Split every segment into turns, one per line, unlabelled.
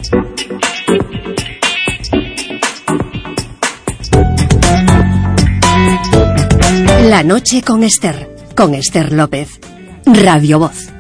La noche con Esther López, Radio Voz.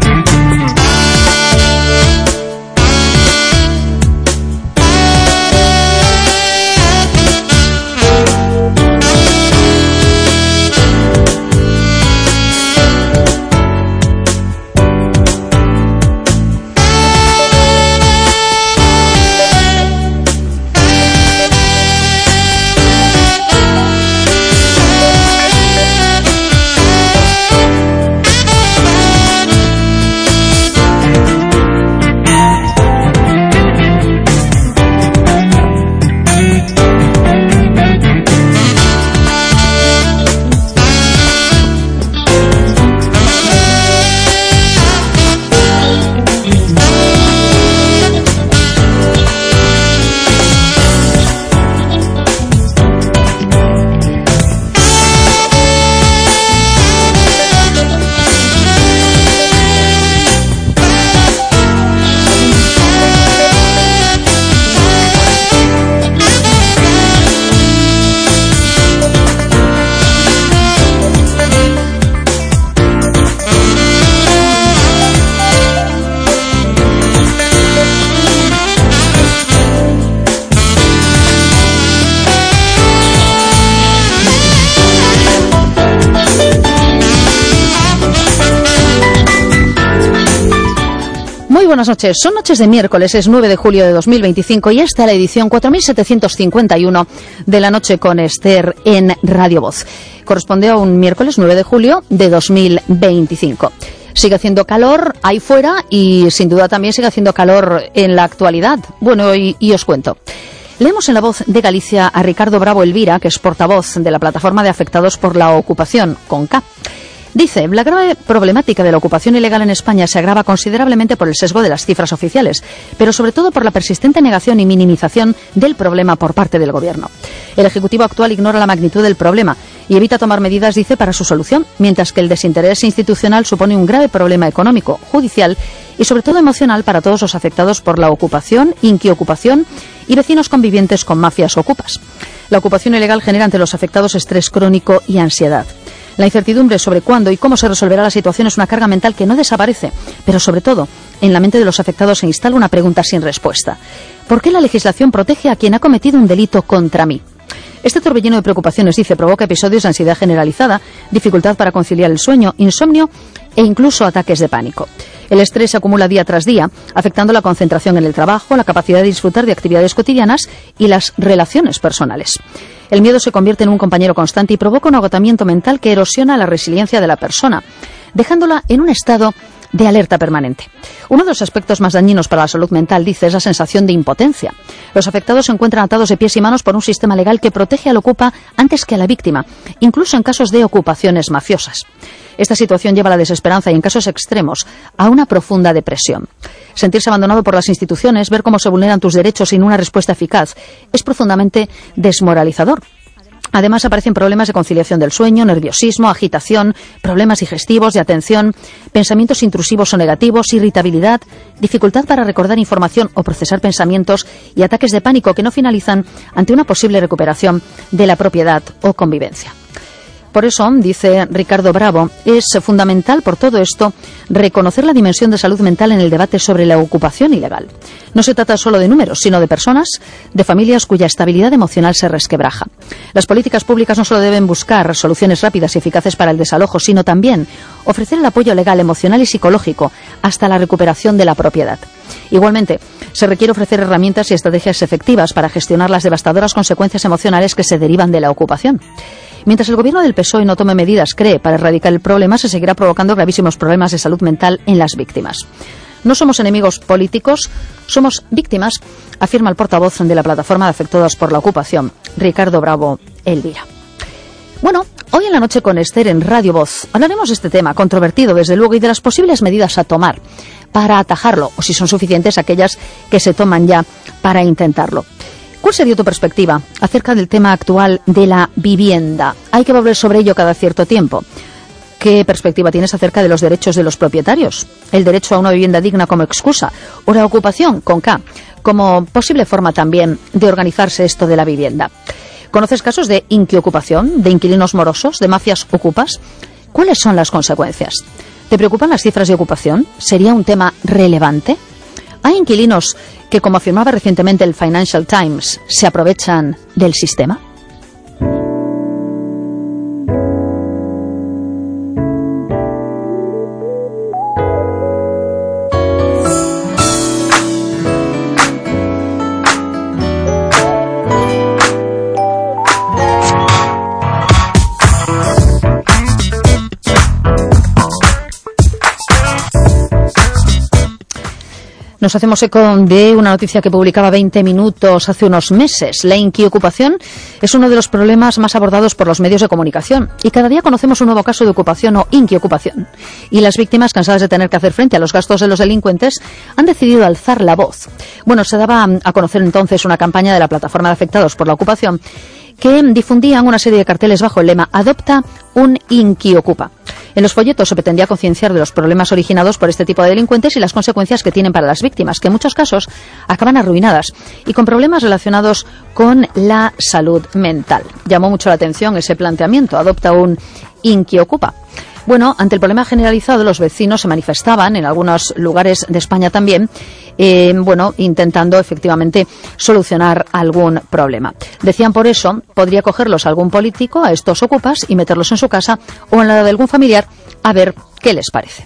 Buenas noches, son noches de miércoles, es 9 de julio de 2025 y esta es la edición 4751 de La Noche con Esther en Radio Voz. Corresponde a un miércoles 9 de julio de 2025. Sigue haciendo calor ahí fuera y sin duda también sigue haciendo calor en la actualidad. Bueno, y os cuento. Leemos en La Voz de Galicia a Ricardo Bravo Elvira, que es portavoz de la Plataforma de Afectados por la Ocupación, CONCA. Dice, la grave problemática de la ocupación ilegal en España se agrava considerablemente por el sesgo de las cifras oficiales, pero sobre todo por la persistente negación y minimización del problema por parte del Gobierno. El Ejecutivo actual ignora la magnitud del problema y evita tomar medidas, dice, para su solución, mientras que el desinterés institucional supone un grave problema económico, judicial y sobre todo emocional para todos los afectados por la ocupación, inquiocupación y vecinos convivientes con mafias ocupas. La ocupación ilegal genera ante los afectados estrés crónico y ansiedad. La incertidumbre sobre cuándo y cómo se resolverá la situación es una carga mental que no desaparece, pero sobre todo, en la mente de los afectados se instala una pregunta sin respuesta. ¿Por qué la legislación protege a quien ha cometido un delito contra mí? Este torbellino de preocupaciones, dice, provoca episodios de ansiedad generalizada, dificultad para conciliar el sueño, insomnio e incluso ataques de pánico. El estrés se acumula día tras día, afectando la concentración en el trabajo, la capacidad de disfrutar de actividades cotidianas y las relaciones personales. El miedo se convierte en un compañero constante y provoca un agotamiento mental que erosiona la resiliencia de la persona, dejándola en un estado de alerta permanente. Uno de los aspectos más dañinos para la salud mental, dice, es la sensación de impotencia. Los afectados se encuentran atados de pies y manos por un sistema legal que protege al ocupa antes que a la víctima, incluso en casos de ocupaciones mafiosas. Esta situación lleva a la desesperanza y, en casos extremos, a una profunda depresión. Sentirse abandonado por las instituciones, ver cómo se vulneran tus derechos sin una respuesta eficaz, es profundamente desmoralizador. Además, aparecen problemas de conciliación del sueño, nerviosismo, agitación, problemas digestivos, de atención, pensamientos intrusivos o negativos, irritabilidad, dificultad para recordar información o procesar pensamientos y ataques de pánico que no finalizan ante una posible recuperación de la propiedad o convivencia. Por eso, dice Ricardo Bravo, es fundamental por todo esto reconocer la dimensión de salud mental en el debate sobre la ocupación ilegal. No se trata solo de números, sino de personas, de familias cuya estabilidad emocional se resquebraja. Las políticas públicas no solo deben buscar soluciones rápidas y eficaces para el desalojo, sino también ofrecer el apoyo legal, emocional y psicológico hasta la recuperación de la propiedad. Igualmente, se requiere ofrecer herramientas y estrategias efectivas para gestionar las devastadoras consecuencias emocionales que se derivan de la ocupación. Mientras el gobierno del PSOE no tome medidas, cree, para erradicar el problema, se seguirá provocando gravísimos problemas de salud mental en las víctimas. No somos enemigos políticos, somos víctimas, afirma el portavoz de la Plataforma de Afectados por la Ocupación, Ricardo Bravo Elvira. Bueno, hoy en La Noche con Esther en Radio Voz hablaremos de este tema controvertido, desde luego, y de las posibles medidas a tomar para atajarlo, o si son suficientes aquellas que se toman ya para intentarlo. ¿Cuál sería tu perspectiva acerca del tema actual de la vivienda? ¿Hay que volver sobre ello cada cierto tiempo? ¿Qué perspectiva tienes acerca de los derechos de los propietarios? ¿El derecho a una vivienda digna como excusa? ¿O la ocupación, con K, como posible forma también de organizarse esto de la vivienda. ¿Conoces casos de inquiocupación, de inquilinos morosos, de mafias ocupas? ¿Cuáles son las consecuencias? ¿Te preocupan las cifras de ocupación? ¿Sería un tema relevante? ¿Hay inquilinos que, como afirmaba recientemente el Financial Times, se aprovechan del sistema? Nos hacemos eco de una noticia que publicaba 20 Minutos hace unos meses. La inquiocupación es uno de los problemas más abordados por los medios de comunicación y cada día conocemos un nuevo caso de ocupación o inquiocupación. Y las víctimas, cansadas de tener que hacer frente a los gastos de los delincuentes, han decidido alzar la voz. Bueno, se daba a conocer entonces una campaña de la Plataforma de Afectados por la Ocupación que difundían una serie de carteles bajo el lema «Adopta un inquiocupa». En los folletos se pretendía concienciar de los problemas originados por este tipo de delincuentes y las consecuencias que tienen para las víctimas, que en muchos casos acaban arruinadas y con problemas relacionados con la salud mental. Llamó mucho la atención ese planteamiento, «Adopta un inquiocupa». Bueno, ante el problema generalizado, los vecinos se manifestaban en algunos lugares de España también, intentando efectivamente solucionar algún problema. Decían por eso, podría cogerlos algún político, a estos ocupas, y meterlos en su casa o en la de algún familiar, a ver qué les parece.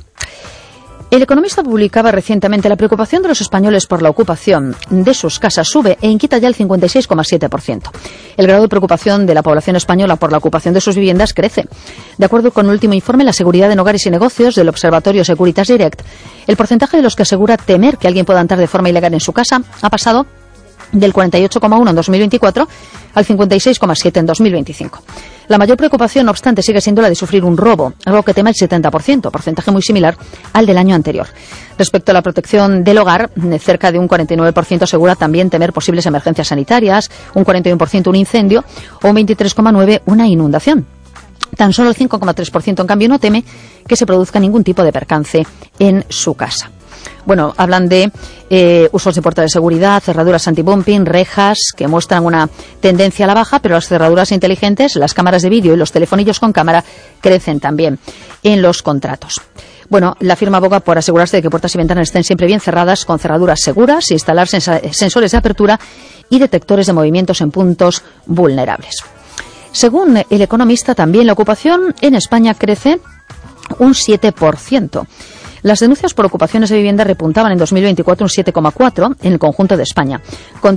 El Economista publicaba recientemente: la preocupación de los españoles por la ocupación de sus casas sube e inquieta ya el 56,7%. El grado de preocupación de la población española por la ocupación de sus viviendas crece. De acuerdo con el último informe La seguridad en hogares y negocios del Observatorio Securitas Direct, el porcentaje de los que asegura temer que alguien pueda entrar de forma ilegal en su casa ha pasado del 48,1 en 2024 al 56,7 en 2025. La mayor preocupación, no obstante, sigue siendo la de sufrir un robo, algo que teme el 70%, porcentaje muy similar al del año anterior. Respecto a la protección del hogar, cerca de un 49% asegura también temer posibles emergencias sanitarias, un 41% un incendio o un 23,9% una inundación. Tan solo el 5,3% en cambio no teme que se produzca ningún tipo de percance en su casa. Bueno, hablan de usos de puertas de seguridad, cerraduras anti-bumping, rejas, que muestran una tendencia a la baja, pero las cerraduras inteligentes, las cámaras de vídeo y los telefonillos con cámara crecen también en los contratos. Bueno, la firma aboga por asegurarse de que puertas y ventanas estén siempre bien cerradas, con cerraduras seguras, instalar sensores de apertura y detectores de movimientos en puntos vulnerables. Según El Economista, también la ocupación en España crece un 7%. Las denuncias por ocupaciones de vivienda repuntaban en 2024 un 7,4% en el conjunto de España, con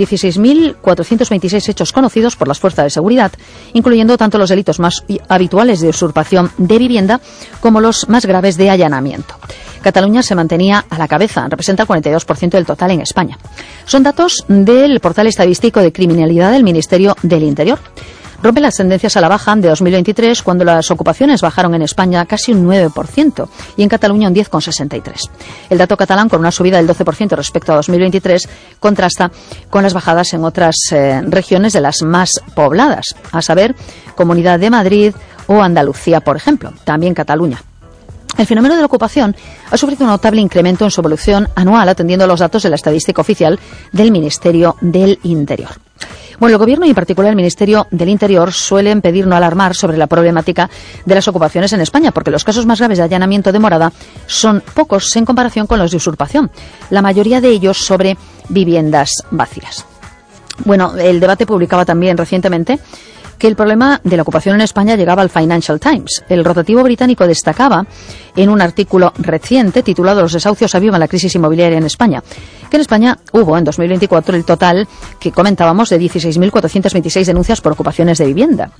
16.426 hechos conocidos por las fuerzas de seguridad, incluyendo tanto los delitos más habituales de usurpación de vivienda como los más graves de allanamiento. Cataluña se mantenía a la cabeza, representa el 42% del total en España. Son datos del portal estadístico de criminalidad del Ministerio del Interior. Rompe las tendencias a la baja de 2023, cuando las ocupaciones bajaron en España casi un 9% y en Cataluña un 10,63%. El dato catalán, con una subida del 12% respecto a 2023, contrasta con las bajadas en otras regiones de las más pobladas, a saber, Comunidad de Madrid o Andalucía, por ejemplo, también Cataluña. El fenómeno de la ocupación ha sufrido un notable incremento en su evolución anual, atendiendo a los datos de la estadística oficial del Ministerio del Interior. Bueno, el Gobierno y en particular el Ministerio del Interior suelen pedir no alarmar sobre la problemática de las ocupaciones en España, porque los casos más graves de allanamiento de morada son pocos en comparación con los de usurpación, la mayoría de ellos sobre viviendas vacías. Bueno, el debate publicaba también recientemente que el problema de la ocupación en España llegaba al Financial Times. El rotativo británico destacaba en un artículo reciente titulado «Los desahucios avivan la crisis inmobiliaria en España», que en España hubo en 2024 el total que comentábamos de 16.426 denuncias por ocupaciones de vivienda.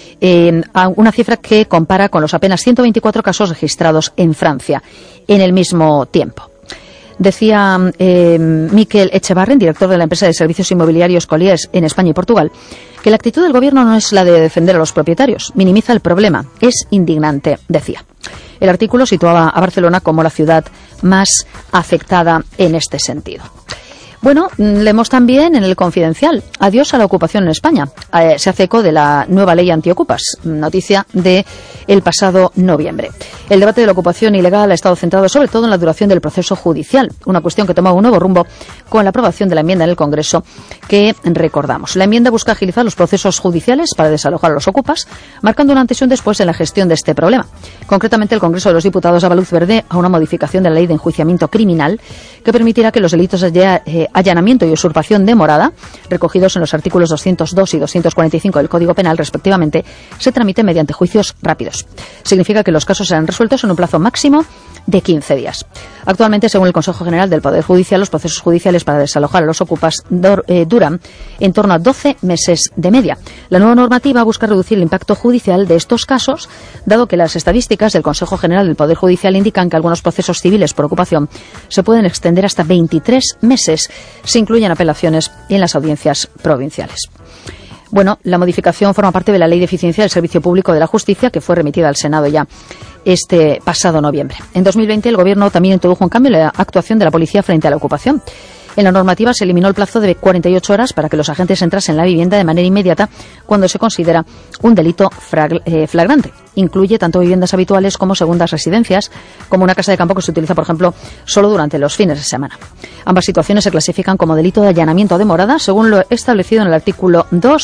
Una cifra que compara con los apenas 124 casos registrados en Francia en el mismo tiempo. Decía Miquel Echevarren, director de la empresa de servicios inmobiliarios Colliers en España y Portugal, que la actitud del Gobierno no es la de defender a los propietarios, minimiza el problema, es indignante, decía. El artículo situaba a Barcelona como la ciudad más afectada en este sentido. Bueno, leemos también en El Confidencial, adiós a la ocupación en España. Se hace eco de la nueva ley antiocupas, noticia de el pasado noviembre. El debate de la ocupación ilegal ha estado centrado sobre todo en la duración del proceso judicial, una cuestión que toma un nuevo rumbo con la aprobación de la enmienda en el Congreso que recordamos. La enmienda busca agilizar los procesos judiciales para desalojar a los ocupas, marcando un antes y un después en la gestión de este problema. Concretamente, el Congreso de los Diputados daba luz verde a una modificación de la ley de enjuiciamiento criminal que permitirá que los delitos de allanamiento y usurpación de morada, recogidos en los artículos 202 y 245 del Código Penal, respectivamente, se tramiten mediante juicios rápidos. Significa que los casos serán resueltos en un plazo máximo de 15 días. Actualmente, según el Consejo General del Poder Judicial, los procesos judiciales para desalojar a los ocupas duran en torno a 12 meses de media. La nueva normativa busca reducir el impacto judicial de estos casos, dado que las estadísticas del Consejo General del Poder Judicial indican que algunos procesos civiles por ocupación se pueden extender hasta 23 meses si incluyen apelaciones en las audiencias provinciales. Bueno, la modificación forma parte de la Ley de Eficiencia del Servicio Público de la Justicia, que fue remitida al Senado ya este pasado noviembre. En 2020, el Gobierno también introdujo un cambio en la actuación de la policía frente a la ocupación. En la normativa se eliminó el plazo de 48 horas para que los agentes entrasen en la vivienda de manera inmediata cuando se considera un delito flagrante. Incluye tanto viviendas habituales como segundas residencias, como una casa de campo que se utiliza, por ejemplo, solo durante los fines de semana. Ambas situaciones se clasifican como delito de allanamiento de morada, según lo establecido en el artículo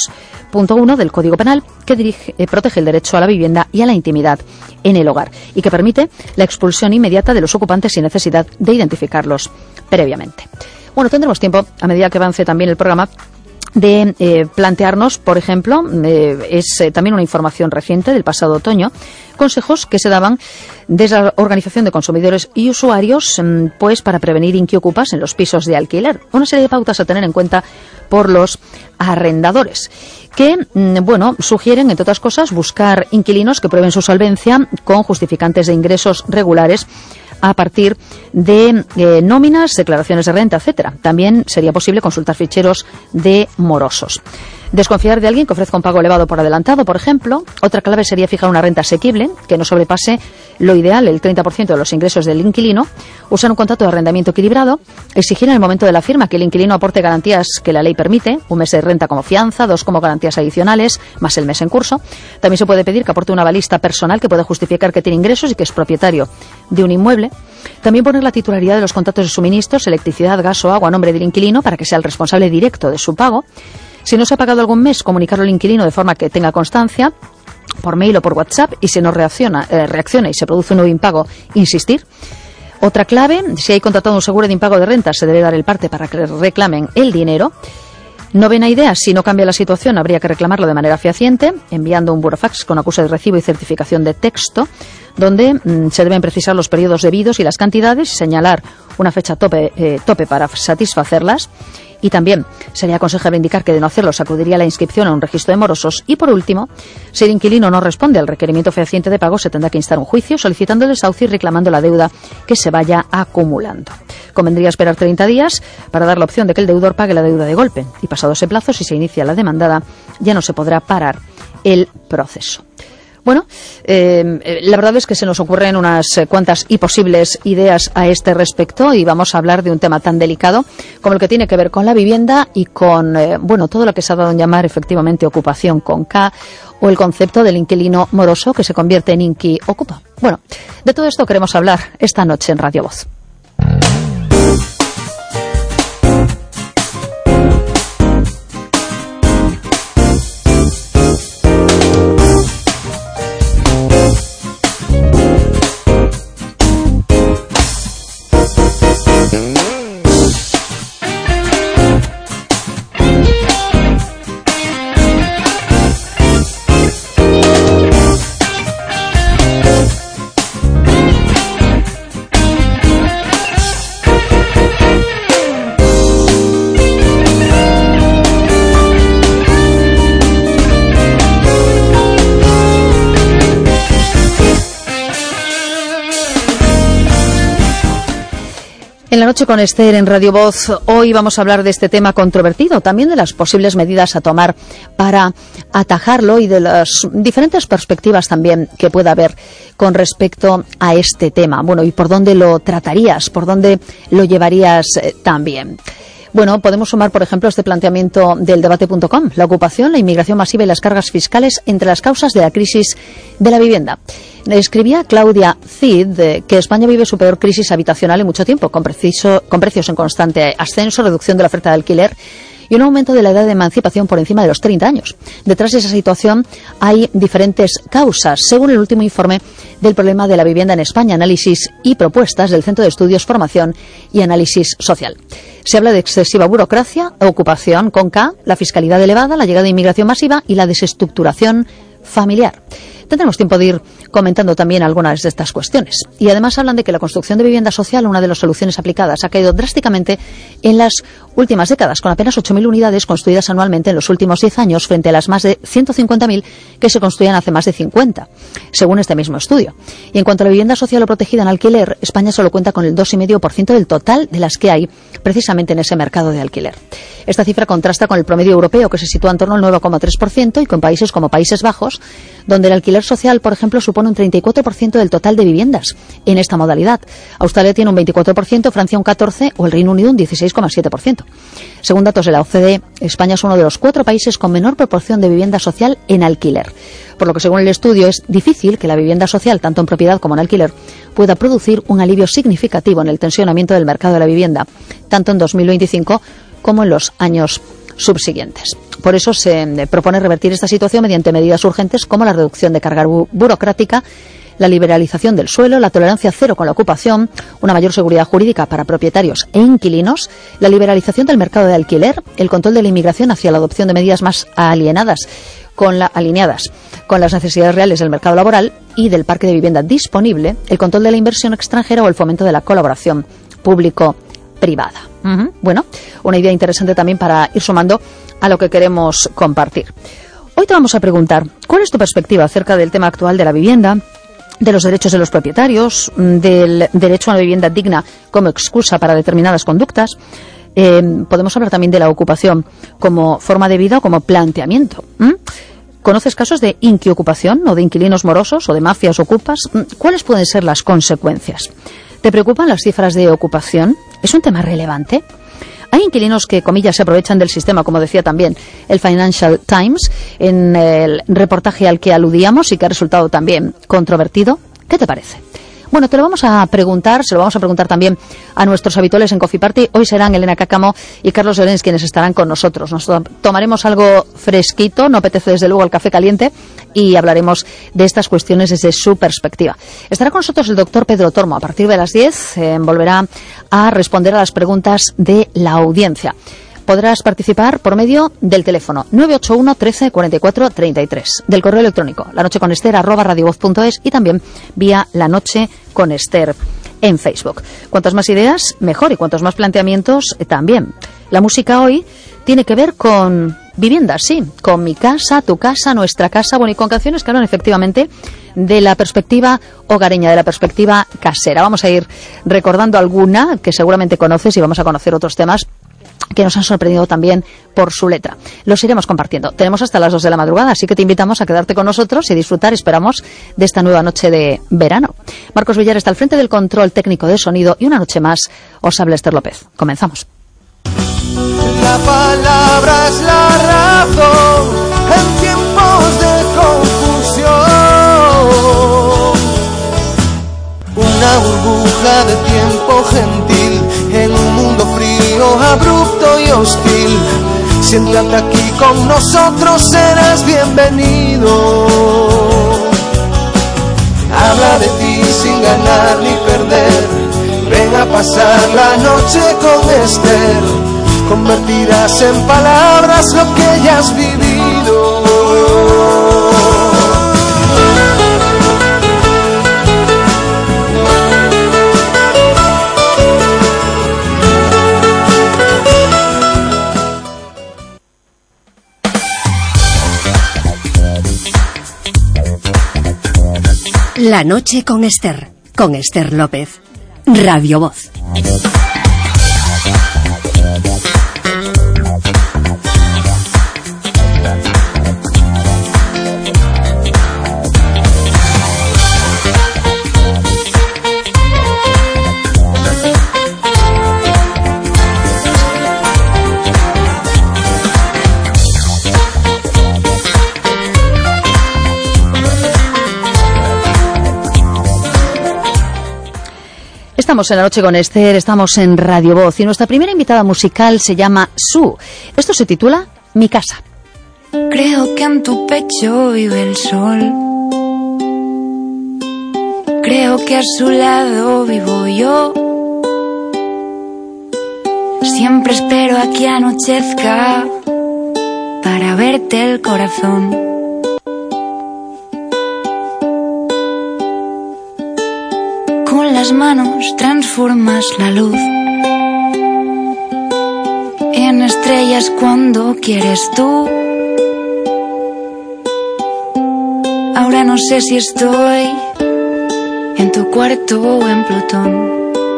2.1 del Código Penal, que protege el derecho a la vivienda y a la intimidad en el hogar y que permite la expulsión inmediata de los ocupantes sin necesidad de identificarlos previamente. Bueno, tendremos tiempo, a medida que avance también el programa, de plantearnos, por ejemplo, es también una información reciente del pasado otoño, consejos que se daban desde la Organización de Consumidores y Usuarios pues para prevenir inquiocupas en los pisos de alquiler. Una serie de pautas a tener en cuenta por los arrendadores que, bueno, sugieren, entre otras cosas, buscar inquilinos que prueben su solvencia con justificantes de ingresos regulares a partir de nóminas, declaraciones de renta, etcétera. También sería posible consultar ficheros de morosos. Desconfiar de alguien que ofrezca un pago elevado por adelantado, por ejemplo. Otra clave sería fijar una renta asequible, que no sobrepase lo ideal, el 30% de los ingresos del inquilino. Usar un contrato de arrendamiento equilibrado. Exigir en el momento de la firma que el inquilino aporte garantías que la ley permite. Un mes de renta como fianza, 2 como garantías adicionales, más el mes en curso. También se puede pedir que aporte una balista personal que pueda justificar que tiene ingresos y que es propietario de un inmueble. También poner la titularidad de los contratos de suministros, electricidad, gas o agua a nombre del inquilino para que sea el responsable directo de su pago. Si no se ha pagado algún mes, comunicarlo al inquilino de forma que tenga constancia, por mail o por WhatsApp, y si no reacciona y se produce un nuevo impago, insistir. Otra clave, si hay contratado un seguro de impago de renta, se debe dar el parte para que reclamen el dinero. Novena idea, si no cambia la situación, habría que reclamarlo de manera fehaciente, enviando un burofax con acuse de recibo y certificación de texto, donde se deben precisar los periodos debidos y las cantidades y señalar una fecha tope para satisfacerlas. Y también sería aconsejable indicar que de no hacerlo se acudiría a la inscripción a un registro de morosos. Y por último, si el inquilino no responde al requerimiento fehaciente de pago, se tendrá que instar un juicio solicitando el desahucio y reclamando la deuda que se vaya acumulando. Convendría esperar 30 días para dar la opción de que el deudor pague la deuda de golpe. Y pasado ese plazo, si se inicia la demandada, ya no se podrá parar el proceso. Bueno, la verdad es que se nos ocurren unas cuantas y posibles ideas a este respecto y vamos a hablar de un tema tan delicado como el que tiene que ver con la vivienda y con, bueno, todo lo que se ha dado en llamar efectivamente ocupación con K o el concepto del inquilino moroso que se convierte en inqui-ocupa. Bueno, de todo esto queremos hablar esta noche en Radio Voz. En la noche con Esther en Radio Voz, hoy vamos a hablar de este tema controvertido, también de las posibles medidas a tomar para atajarlo y de las diferentes perspectivas también que pueda haber con respecto a este tema. Bueno, ¿y por dónde lo tratarías? ¿Por dónde lo llevarías también? Bueno, podemos sumar, por ejemplo, este planteamiento del debate.com, la ocupación, la inmigración masiva y las cargas fiscales entre las causas de la crisis de la vivienda. Escribía Claudia Cid que España vive su peor crisis habitacional en mucho tiempo, con precios en constante ascenso, reducción de la oferta de alquiler y un aumento de la edad de emancipación por encima de los 30 años. Detrás de esa situación hay diferentes causas, según el último informe del problema de la vivienda en España, análisis y propuestas del Centro de Estudios, Formación y Análisis Social. Se habla de excesiva burocracia, ocupación con K, la fiscalidad elevada, la llegada de inmigración masiva y la desestructuración familiar. Tendremos tiempo de ir comentando también algunas de estas cuestiones. Y además hablan de que la construcción de vivienda social, una de las soluciones aplicadas, ha caído drásticamente en las últimas décadas, con apenas 8.000 unidades construidas anualmente en los últimos 10 años, frente a las más de 150.000 que se construían hace más de 50, según este mismo estudio. Y en cuanto a la vivienda social o protegida en alquiler, España solo cuenta con el 2,5% del total de las que hay precisamente en ese mercado de alquiler. Esta cifra contrasta con el promedio europeo, que se sitúa en torno al 9,3%, y con países como Países Bajos, donde el alquiler social, por ejemplo, supone un 34% del total de viviendas en esta modalidad. Australia tiene un 24%, Francia un 14% o el Reino Unido un 16,7%. Según datos de la OCDE, España es uno de los 4 países con menor proporción de vivienda social en alquiler. Por lo que, según el estudio, es difícil que la vivienda social, tanto en propiedad como en alquiler, pueda producir un alivio significativo en el tensionamiento del mercado de la vivienda, tanto en 2025 como en los años subsiguientes. Por eso se propone revertir esta situación mediante medidas urgentes como la reducción de carga burocrática, la liberalización del suelo, la tolerancia cero con la ocupación, una mayor seguridad jurídica para propietarios e inquilinos, la liberalización del mercado de alquiler, el control de la inmigración hacia la adopción de medidas más alineadas con las necesidades reales del mercado laboral y del parque de vivienda disponible, el control de la inversión extranjera o el fomento de la colaboración público-privada. Bueno, una idea interesante también para ir sumando a lo que queremos compartir. Hoy te vamos a preguntar, ¿cuál es tu perspectiva acerca del tema actual de la vivienda, de los derechos de los propietarios, del derecho a una vivienda digna como excusa para determinadas conductas? Podemos hablar también de la ocupación como forma de vida o como planteamiento. ¿Conoces casos de inquiocupación o de inquilinos morosos o de mafias ocupas? ¿Cuáles pueden ser las consecuencias? ¿Te preocupan las cifras de ocupación? ¿Es un tema relevante? Hay inquilinos que, comillas, se aprovechan del sistema, como decía también el Financial Times en el reportaje al que aludíamos y que ha resultado también controvertido. ¿Qué te parece? Bueno, te lo vamos a preguntar, se lo vamos a preguntar también a nuestros habituales en Coffee Party. Hoy serán Elena Cáccamo y Carlos Llorens quienes estarán con nosotros. Nos tomaremos algo fresquito, no apetece desde luego el café caliente, y hablaremos de estas cuestiones desde su perspectiva. Estará con nosotros el doctor Pedro Tormo. A partir de las 10 volverá a responder a las preguntas de la audiencia. Podrás participar por medio del teléfono 981 13 44 33, del correo electrónico lanocheconester@radiovoz.es y también vía La Noche con Ester en Facebook. Cuantas más ideas, mejor, y cuantos más planteamientos, también. La música hoy tiene que ver con viviendas, sí, con mi casa, tu casa, nuestra casa, bueno, y con canciones que hablan efectivamente de la perspectiva hogareña, de la perspectiva casera. Vamos a ir recordando alguna que seguramente conoces y vamos a conocer otros temas que nos han sorprendido también por su letra. Los iremos compartiendo. Tenemos hasta las 2 de la madrugada, así que te invitamos a quedarte con nosotros y disfrutar, esperamos, de esta nueva noche de verano. Marcos Villar está al frente del control técnico de sonido y una noche más os habla Ester López. Comenzamos.
La palabra es la razón en tiempos de confusión. Una burbuja de tiempo gentil en un mundo frío, abrupto y hostil. Siéntate aquí con nosotros, serás bienvenido. Habla de ti sin ganar ni perder. Ven a pasar la noche con Ester. Convertirás en palabras lo que ya has vivido.
La noche con Ester López, Radio Voz.
Estamos en La Noche con Esther, estamos en Radio Voz y nuestra primera invitada musical se llama Su. Esto se titula Mi casa.
Creo que en tu pecho vive el sol. Creo que a su lado vivo yo. Siempre espero a que anochezca para verte el corazón. Con las manos transformas la luz en estrellas cuando quieres tú. Ahora no sé si estoy en tu cuarto o en Plutón.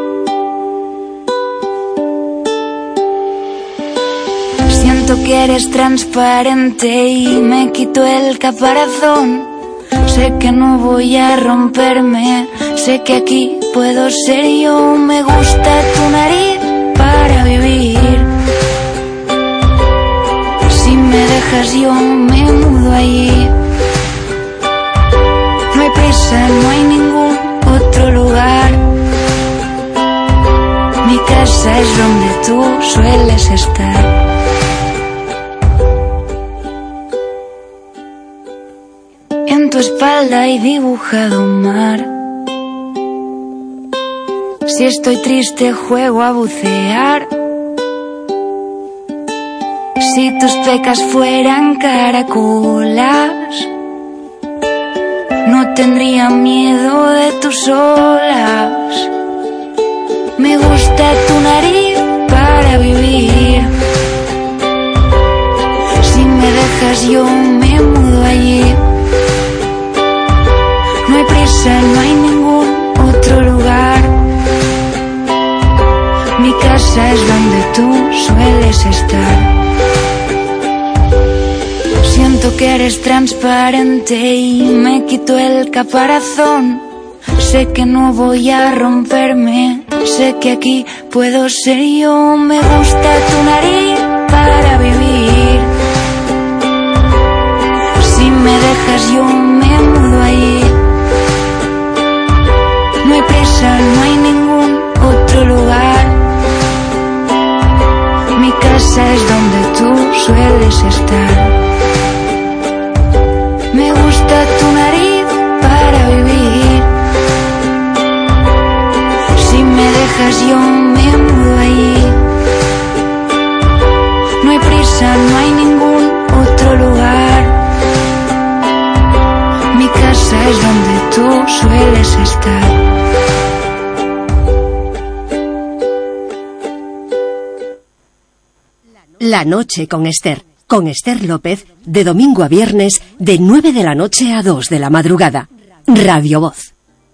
Siento que eres transparente y me quito el caparazón. Sé que no voy a romperme, sé que aquí puedo ser yo. Me gusta tu nariz para vivir. Si me dejas yo me mudo allí. No hay prisa, no hay ningún otro lugar. Mi casa es donde tú sueles estar. En tu espalda hay dibujado un mar. Si estoy triste juego a bucear. Si tus pecas fueran caracolas, no tendría miedo de tus olas. Me gusta tu nariz para vivir. Si me dejas yo me mudo allí. No hay prisa, no hay ningún otro lugar. Mi casa es donde tú sueles estar. Siento que eres transparente y me quito el caparazón. Sé que no voy a romperme, sé que aquí puedo ser yo. Me gusta tu nariz para vivir. Si me dejas yo me mudo allí. No hay prisa, no hay ningún otro lugar. Mi casa es donde tú sueles estar. Me gusta tu nariz para vivir. Si me dejas yo me mudo allí. No hay prisa, no hay ningún otro lugar. Mi casa es donde tú sueles estar.
La Noche con Esther López, de domingo a viernes, de 9 de la noche a 2 de la madrugada. Radio Voz.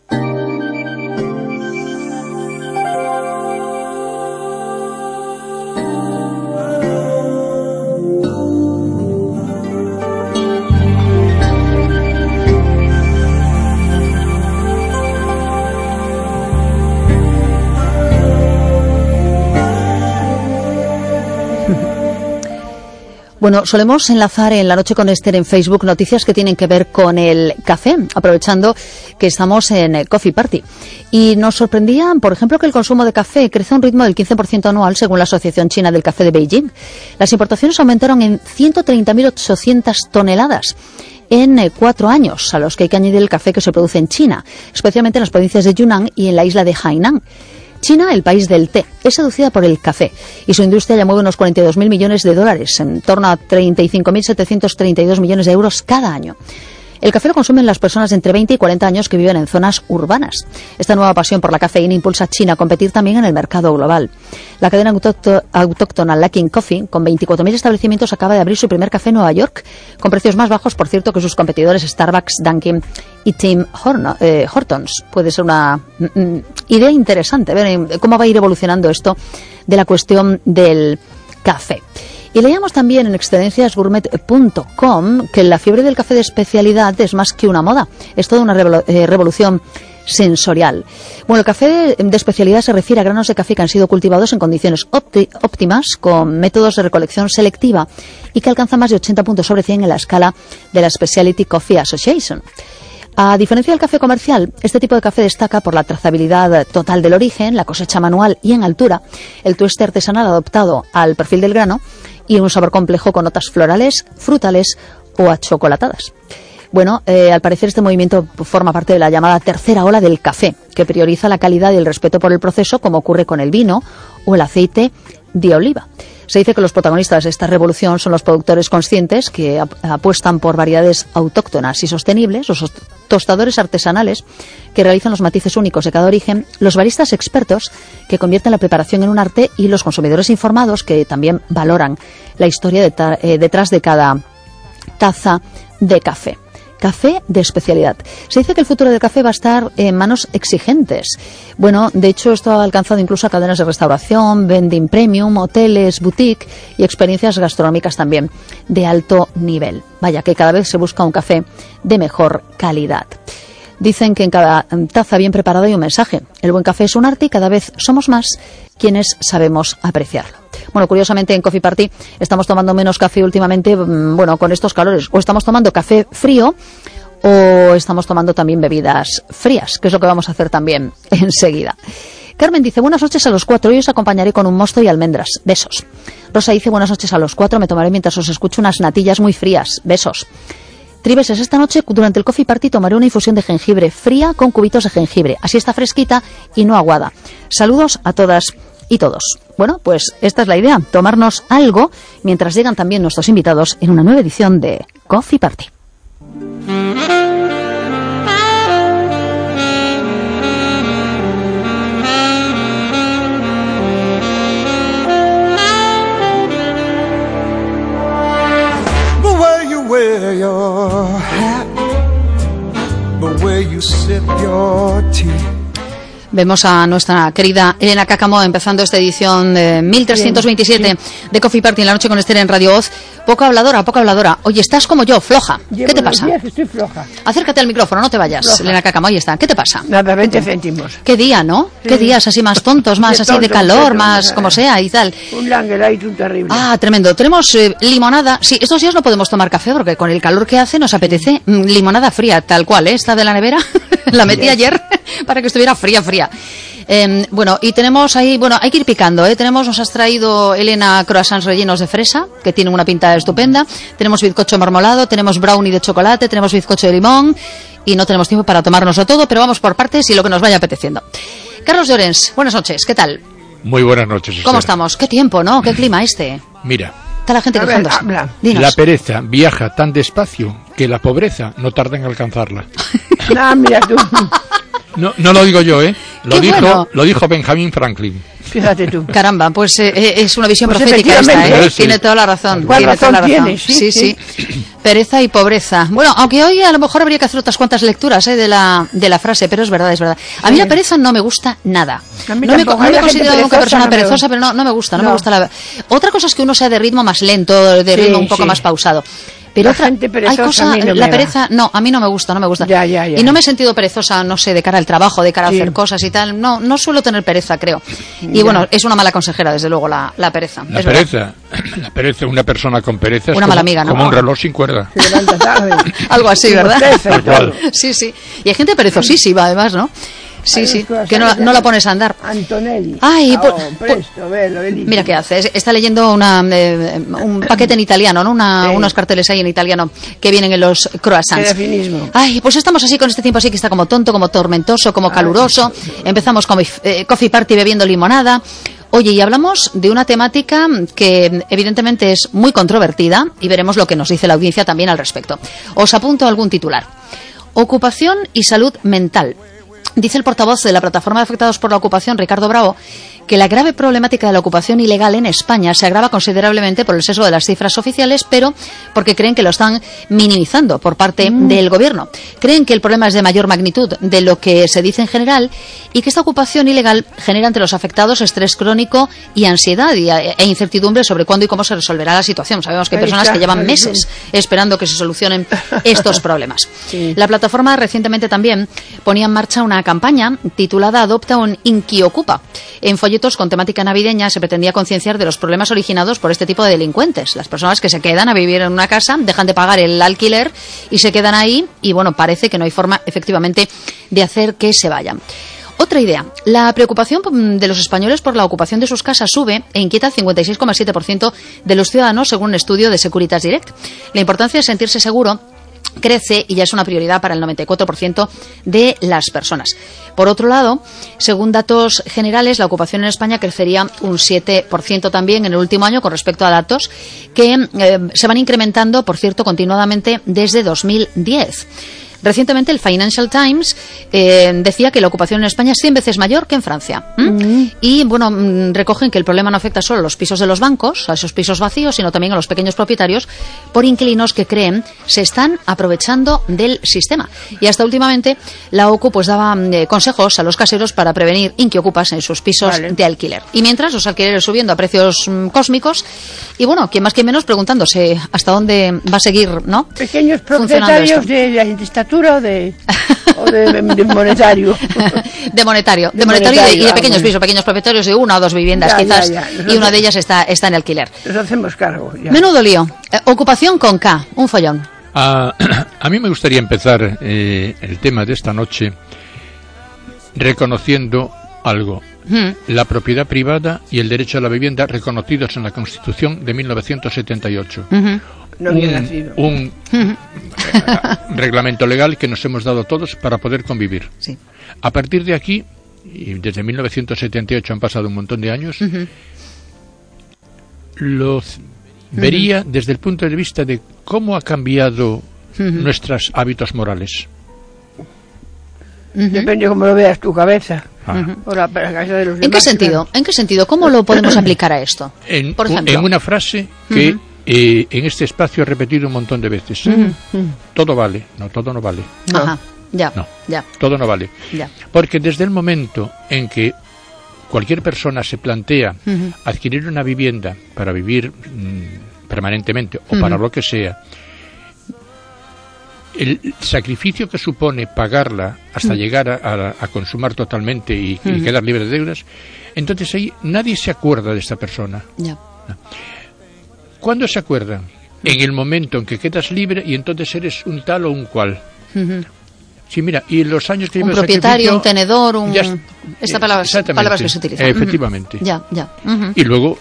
Bueno, solemos enlazar en La Noche con Esther en Facebook noticias que tienen que ver con el café, aprovechando que estamos en Coffee Party. Y nos sorprendía, por ejemplo, que el consumo de café crece a un ritmo del 15% anual según la Asociación China del Café de Beijing. Las importaciones aumentaron en 130.800 toneladas en 4 años, a los que hay que añadir el café que se produce en China, especialmente en las provincias de Yunnan y en la isla de Hainan. China, el país del té, es seducida por el café y su industria ya mueve unos 42.000 millones de dólares, en torno a 35.732 millones de euros cada año. El café lo consumen las personas de entre 20 y 40 años que viven en zonas urbanas. Esta nueva pasión por la cafeína impulsa a China a competir también en el mercado global. La cadena autóctona Luckin Coffee, con 24.000 establecimientos, acaba de abrir su primer café en Nueva York, con precios más bajos, por cierto, que sus competidores Starbucks, Dunkin' y Tim Hortons. Puede ser una idea interesante ver cómo va a ir evolucionando esto de la cuestión del café. Y leíamos también en excedenciasgourmet.com que la fiebre del café de especialidad es más que una moda, es toda una revolución sensorial. Bueno, el café de especialidad se refiere a granos de café que han sido cultivados en condiciones óptimas, con métodos de recolección selectiva y que alcanzan más de 80 puntos sobre 100 en la escala de la Specialty Coffee Association. A diferencia del café comercial, este tipo de café destaca por la trazabilidad total del origen, la cosecha manual y en altura, el tueste artesanal adaptado al perfil del grano y un sabor complejo con notas florales, frutales o achocolatadas. Bueno, al parecer este movimiento forma parte de la llamada tercera ola del café, que prioriza la calidad y el respeto por el proceso, como ocurre con el vino o el aceite de oliva. Se dice que los protagonistas de esta revolución son los productores conscientes que apuestan por variedades autóctonas y sostenibles, los tostadores artesanales que realizan los matices únicos de cada origen, los baristas expertos que convierten la preparación en un arte y los consumidores informados que también valoran la historia detrás de cada taza de café. Café de especialidad. Se dice que el futuro del café va a estar en manos exigentes. Bueno, de hecho esto ha alcanzado incluso a cadenas de restauración, vending premium, hoteles, boutique y experiencias gastronómicas también de alto nivel. Vaya que cada vez se busca un café de mejor calidad. Dicen que en cada taza bien preparada hay un mensaje. El buen café es un arte y cada vez somos más quienes sabemos apreciarlo. Bueno, curiosamente en Coffee Party estamos tomando menos café últimamente, bueno, con estos calores. O estamos tomando café frío o estamos tomando también bebidas frías, que es lo que vamos a hacer también enseguida. Carmen dice, buenas noches a los 4, hoy os acompañaré con un mosto y almendras, besos. Rosa dice, buenas noches a los 4, me tomaré mientras os escucho unas natillas muy frías, besos. Tribeses, esta noche durante el Coffee Party tomaré una infusión de jengibre fría con cubitos de jengibre, así está fresquita y no aguada. Saludos a todas y todos. Bueno, pues esta es la idea, tomarnos algo mientras llegan también nuestros invitados en una nueva edición de Coffee Party.
Wear your hat, the way you sip your tea.
Vemos a nuestra querida Elena Cáccamo empezando esta edición de 1327 de Coffee Party en la noche con Esther en Radio Voz. Poco habladora, poco habladora. Oye, estás como yo, floja. ¿Qué te pasa?
Estoy floja.
Acércate al micrófono, no te vayas.
Floja.
Elena Cáccamo, ahí está. ¿Qué te pasa?
Nada, 20 céntimos.
¿Qué día, no?
Sí.
¿Qué días así más tontos, más así de calor, más como sea y tal?
Un languelite, un terrible.
Ah, tremendo. Tenemos limonada. Sí, estos días no podemos tomar café porque con el calor que hace nos apetece limonada fría, tal cual, ¿eh? Esta de la nevera. La metí ayer para que estuviera fría. Bueno, y tenemos ahí, bueno, hay que ir picando, ¿eh? Nos has traído, Elena, croissants rellenos de fresa, que tienen una pinta estupenda. Tenemos bizcocho marmolado, tenemos brownie de chocolate, tenemos bizcocho de limón y no tenemos tiempo para tomárnoslo todo, pero vamos por partes y lo que nos vaya apeteciendo. Carlos Llorens, buenas noches, ¿qué tal?
Muy buenas noches.
¿Cómo estamos? ¿Qué tiempo, no? ¿Qué clima este?
Mira,
Está la gente quejándose. Dinos.
la pereza viaja tan despacio que la pobreza no tarda en alcanzarla.
Ah, mira tú.
No lo digo yo, ¿eh?
Bueno.
Lo dijo Benjamin Franklin.
Fíjate tú.
Caramba, pues es una visión
Pues
profética esta,
efectivamente.
¿eh?
Sí.
Tiene toda la razón.
¿Cuál
Tiene toda la
razón
razón.
tiene?
Sí,
Sí.
Pereza y pobreza. Bueno, aunque hoy a lo mejor habría que hacer otras cuantas lecturas de la frase, pero es verdad, es verdad. A mí la pereza no me gusta nada.
A mí
No me
tampoco. Hay la gente
considero nunca
perezosa,
persona
no me
perezosa,
gusta.
pero no me gusta, no me
No.
gusta la... Otra cosa es que uno sea de ritmo más lento, de ritmo un poco
sí.
más pausado. Pero
La
otra,
gente perezosa
hay cosa,
a mí no me
la
va.
pereza, no, a mí no me gusta.
Ya, ya, ya.
Y no me he sentido perezosa, no sé, de cara al trabajo, de cara a
Sí.
hacer cosas y tal. No suelo tener pereza, creo. Y
Ya.
bueno, es una mala consejera, desde luego, la pereza.
La
es verdad.
pereza, una persona con pereza es
Una mala amiga, ¿no?
como un reloj sin cuerda.
Se levanta tarde.
Algo así,
Y
¿verdad?
bosteza y
Tal cual.
todo.
Sí. Y hay gente perezosísima, además, ¿no? Sí,
Hay
sí,
unas cosas
que no la pones a andar.
Antonelli.
Ay,
presto, velo, delito.
Mira qué hace. Está leyendo un paquete en italiano, ¿no?
Sí.
Unos carteles ahí en italiano que vienen en los croissants.
Qué definismo.
Ay, pues estamos así con este tiempo así que está como tonto, como tormentoso, como caluroso. Empezamos con Coffee Party bebiendo limonada. Oye, y hablamos de una temática que evidentemente es muy controvertida y veremos lo que nos dice la audiencia también al respecto. Os apunto algún titular. Ocupación y salud mental. Dice el portavoz de la Plataforma de Afectados por la Ocupación, Ricardo Bravo, que la grave problemática de la ocupación ilegal en España se agrava considerablemente por el sesgo de las cifras oficiales, pero porque creen que lo están minimizando por parte del Gobierno. Creen que el problema es de mayor magnitud de lo que se dice en general y que esta ocupación ilegal genera entre los afectados estrés crónico y ansiedad e incertidumbre sobre cuándo y cómo se resolverá la situación. Sabemos que hay
Ahí
personas
está,
que llevan
ahí
meses esperando que se solucionen estos problemas.
Sí.
La plataforma recientemente también ponía en marcha una campaña titulada Adopta un Inquiocupa. En folletos con temática navideña se pretendía concienciar de los problemas originados por este tipo de delincuentes. Las personas que se quedan a vivir en una casa, dejan de pagar el alquiler y se quedan ahí y, bueno, parece que no hay forma, efectivamente, de hacer que se vayan. Otra idea. La preocupación de los españoles por la ocupación de sus casas sube e inquieta al 56,7% de los ciudadanos, según un estudio de Securitas Direct. La importancia de sentirse seguro crece y ya es una prioridad para el 94% de las personas. Por otro lado, según datos generales, la ocupación en España crecería un 7% también en el último año con respecto a datos que se van incrementando, por cierto, continuadamente desde 2010. Recientemente el Financial Times decía que la ocupación en España es 100 veces mayor que en Francia. Y, bueno, recogen que el problema no afecta solo a los pisos de los bancos, a esos pisos vacíos, sino también a los pequeños propietarios por inquilinos que creen se están aprovechando del sistema. Y hasta últimamente la OCU pues daba consejos a los caseros para prevenir inquiocupas en sus pisos de alquiler. Y mientras los alquileres subiendo a precios cósmicos y, bueno, quien más que menos preguntándose hasta dónde va a seguir, ¿no?
Pequeños propietarios de la estatura o de monetario. de monetario y de pequeños pisos, pequeños propietarios de una o dos viviendas quizás, y una de ellas está en alquiler. Nos hacemos cargo. Ya.
Menudo lío. Ocupación con K, un follón.
A mí me gustaría empezar el tema de esta noche reconociendo algo. La propiedad privada y el derecho a la vivienda reconocidos en la Constitución de 1978.
No había nacido.
Un reglamento legal que nos hemos dado todos para poder convivir.
Sí.
A partir de aquí, y desde 1978 han pasado un montón de años, vería desde el punto de vista de cómo ha cambiado nuestros hábitos morales.
Depende cómo lo veas tu cabeza. O la cabeza de los demás.
¿En qué sentido? ¿Cómo lo podemos aplicar a esto? Por ejemplo,
en una frase que en este espacio he repetido un montón de veces. Todo vale. No, todo no vale.
Ajá. Ya.
No,
ya.
Todo no vale.
Ya.
Porque desde el momento en que cualquier persona se plantea adquirir una vivienda para vivir permanentemente o para lo que sea, el sacrificio que supone pagarla hasta llegar a consumar totalmente y quedar libre de deudas, entonces ahí nadie se acuerda de esta persona.
Ya.
¿Cuándo se acuerdan? En el momento en que quedas libre y entonces eres un tal o un cual. Sí, mira, y los años que
un
llevo
propietario, un tenedor, esta palabras que se utilizan.
Efectivamente.
Ya.
Y luego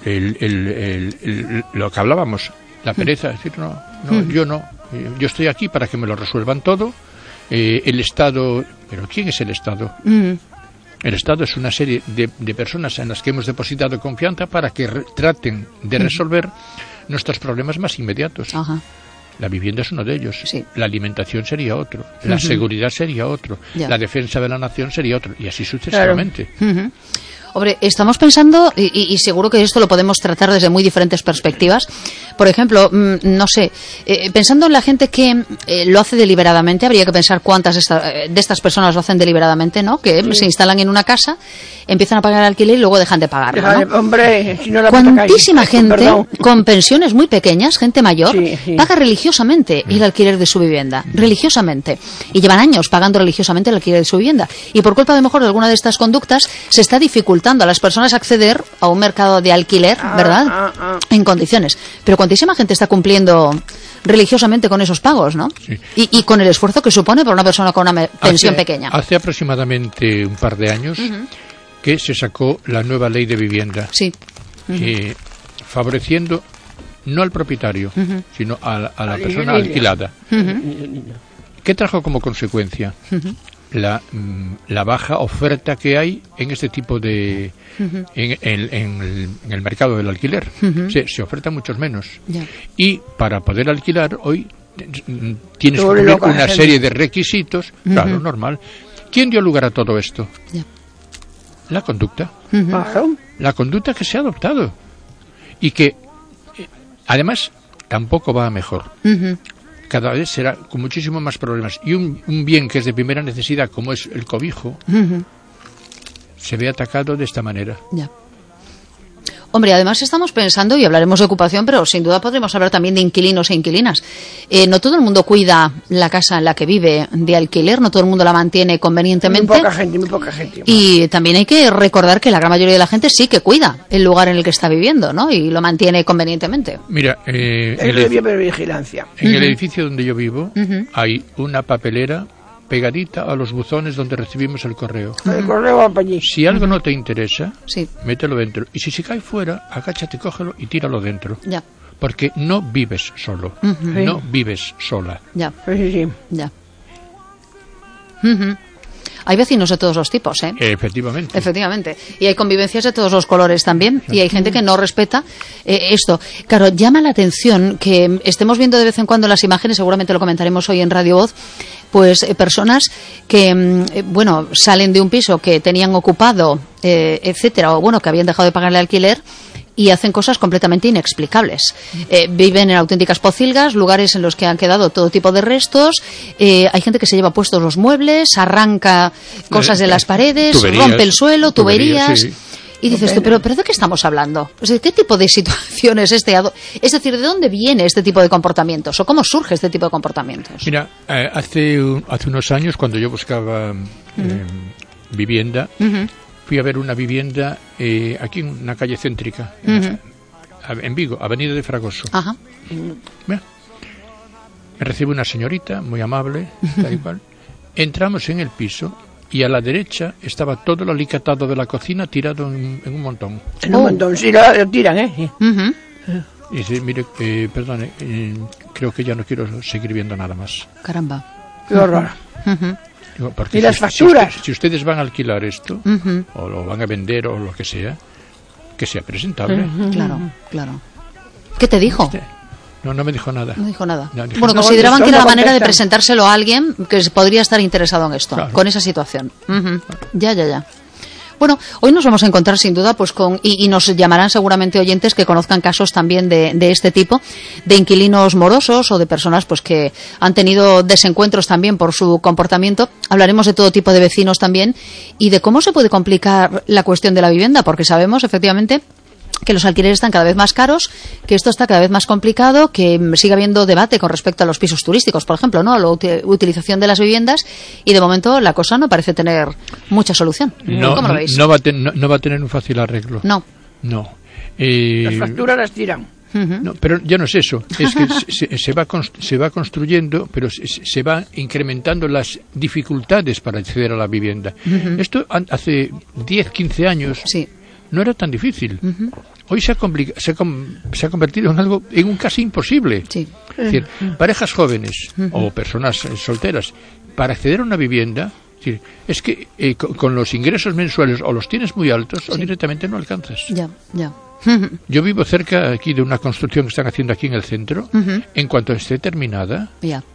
lo que hablábamos, la pereza, decir yo estoy aquí para que me lo resuelvan todo. El Estado, ¿pero quién es el Estado? El Estado es una serie de personas en las que hemos depositado confianza para que traten de resolver nuestros problemas más inmediatos.
Ajá.
La vivienda es uno de ellos.
Sí.
La alimentación sería otro. La seguridad sería otro.
Ya.
La defensa de la nación sería otro. Y así sucesivamente.
Claro. Hombre, estamos pensando, y seguro que esto lo podemos tratar desde muy diferentes perspectivas. Por ejemplo, no sé, pensando en la gente que lo hace deliberadamente, habría que pensar cuántas de estas personas lo hacen deliberadamente, ¿no? Que se instalan en una casa, empiezan a pagar el alquiler y luego dejan de pagarlo, ¿no?
Hombre, si no la
cuantísima gente con pensiones muy pequeñas, gente mayor,
sí.
paga religiosamente el alquiler de su vivienda, religiosamente, y llevan años pagando religiosamente el alquiler de su vivienda, y por culpa a lo mejor de alguna de estas conductas se está dificultando a las personas acceder a un mercado de alquiler, ¿verdad? En condiciones. Pero cuantísima gente está cumpliendo religiosamente con esos pagos, ¿no?
Sí.
Y con el esfuerzo que supone para una persona con una pensión pequeña.
Hace aproximadamente un par de años que se sacó la nueva ley de vivienda.
Sí.
Favoreciendo no al propietario, sino a la persona alquilada. ¿Qué trajo como consecuencia? La baja oferta que hay en este tipo de en el mercado del alquiler. Se ofertan muchos menos.
Ya.
Y para poder alquilar hoy tienes que cumplir una serie de requisitos. Claro, normal. ¿Quién dio lugar a todo esto?
Ya.
La conducta. La conducta que se ha adoptado y que además tampoco va a mejor. Cada vez será con muchísimo más problemas. Y un bien que es de primera necesidad, como es el cobijo, se ve atacado de esta manera.
Ya.
Hombre, además estamos pensando, y hablaremos de ocupación, pero sin duda podremos hablar también de inquilinos e inquilinas. No todo el mundo cuida la casa en la que vive de alquiler, no todo el mundo la mantiene convenientemente.
Muy poca gente.
Y también hay que recordar que la gran mayoría de la gente sí que cuida el lugar en el que está viviendo, ¿no? Y lo mantiene convenientemente.
Mira, en el edificio donde yo vivo hay una papelera pegadita a los buzones donde recibimos el correo.
El correo va para allí.
Si algo no te interesa,
sí,
mételo dentro. Y si se cae fuera, agáchate, cógelo y tíralo dentro.
Ya.
Porque no vives solo. No vives sola.
Ya.
Sí.
Ya. Hay vecinos de todos los tipos, ¿eh?
Efectivamente.
Efectivamente. Y hay convivencias de todos los colores también. Y hay gente que no respeta esto. Claro, llama la atención que estemos viendo de vez en cuando las imágenes, seguramente lo comentaremos hoy en Radio Voz, pues personas que, bueno, salen de un piso que tenían ocupado, etcétera, o bueno, que habían dejado de pagarle alquiler, y hacen cosas completamente inexplicables. Viven en auténticas pocilgas, lugares en los que han quedado todo tipo de restos. Hay gente que se lleva puestos los muebles, arranca cosas de las paredes,
tuberías,
rompe el suelo, tuberías.
Sí.
Y dices tú, ¿pero de qué estamos hablando? O sea, ¿qué tipo de situación es este? Es decir, ¿de dónde viene este tipo de comportamientos? ¿O cómo surge este tipo de comportamientos?
Mira, hace unos años, cuando yo buscaba vivienda, fui a ver una vivienda aquí en una calle céntrica, en Vigo, Avenida de Fragoso.
Ajá.
Mira, me recibe una señorita muy amable, tal y cual. Entramos en el piso y a la derecha estaba todo el alicatado de la cocina tirado en un montón.
En un montón, sí, lo tiran, ¿eh?
Y dice, mire, perdone, creo que ya no quiero seguir viendo nada más.
Caramba.
Qué horror.
Digo, porque
¿Y las facturas?
Si ustedes van a alquilar esto, o lo van a vender o lo que sea presentable.
Claro. ¿Qué te dijo?
No me dijo nada.
No dijo nada.
No,
bueno, consideraban que era la manera de presentárselo a alguien que podría estar interesado en esto,
claro,
con esa situación. Ya. Bueno, hoy nos vamos a encontrar sin duda pues con y nos llamarán seguramente oyentes que conozcan casos también de este tipo, de inquilinos morosos o de personas pues que han tenido desencuentros también por su comportamiento. Hablaremos de todo tipo de vecinos también y de cómo se puede complicar la cuestión de la vivienda, porque sabemos efectivamente que los alquileres están cada vez más caros, que esto está cada vez más complicado, que sigue habiendo debate con respecto a los pisos turísticos, por ejemplo, ¿no? A la utilización de las viviendas, y de momento la cosa no parece tener mucha solución. ¿Cómo lo veis?
No va a tener un fácil arreglo.
No.
Las facturas las tiran.
No, pero ya no es eso, es que se va construyendo, pero se va incrementando las dificultades para acceder a la vivienda. Esto hace 10, 15 años no era tan difícil. Hoy se ha convertido en un casi imposible.
Sí.
Es decir, parejas jóvenes o personas solteras, para acceder a una vivienda, es que con los ingresos mensuales o los tienes muy altos o directamente no alcanzas.
Ya.
Yo vivo cerca aquí de una construcción que están haciendo aquí en el centro. En cuanto esté terminada,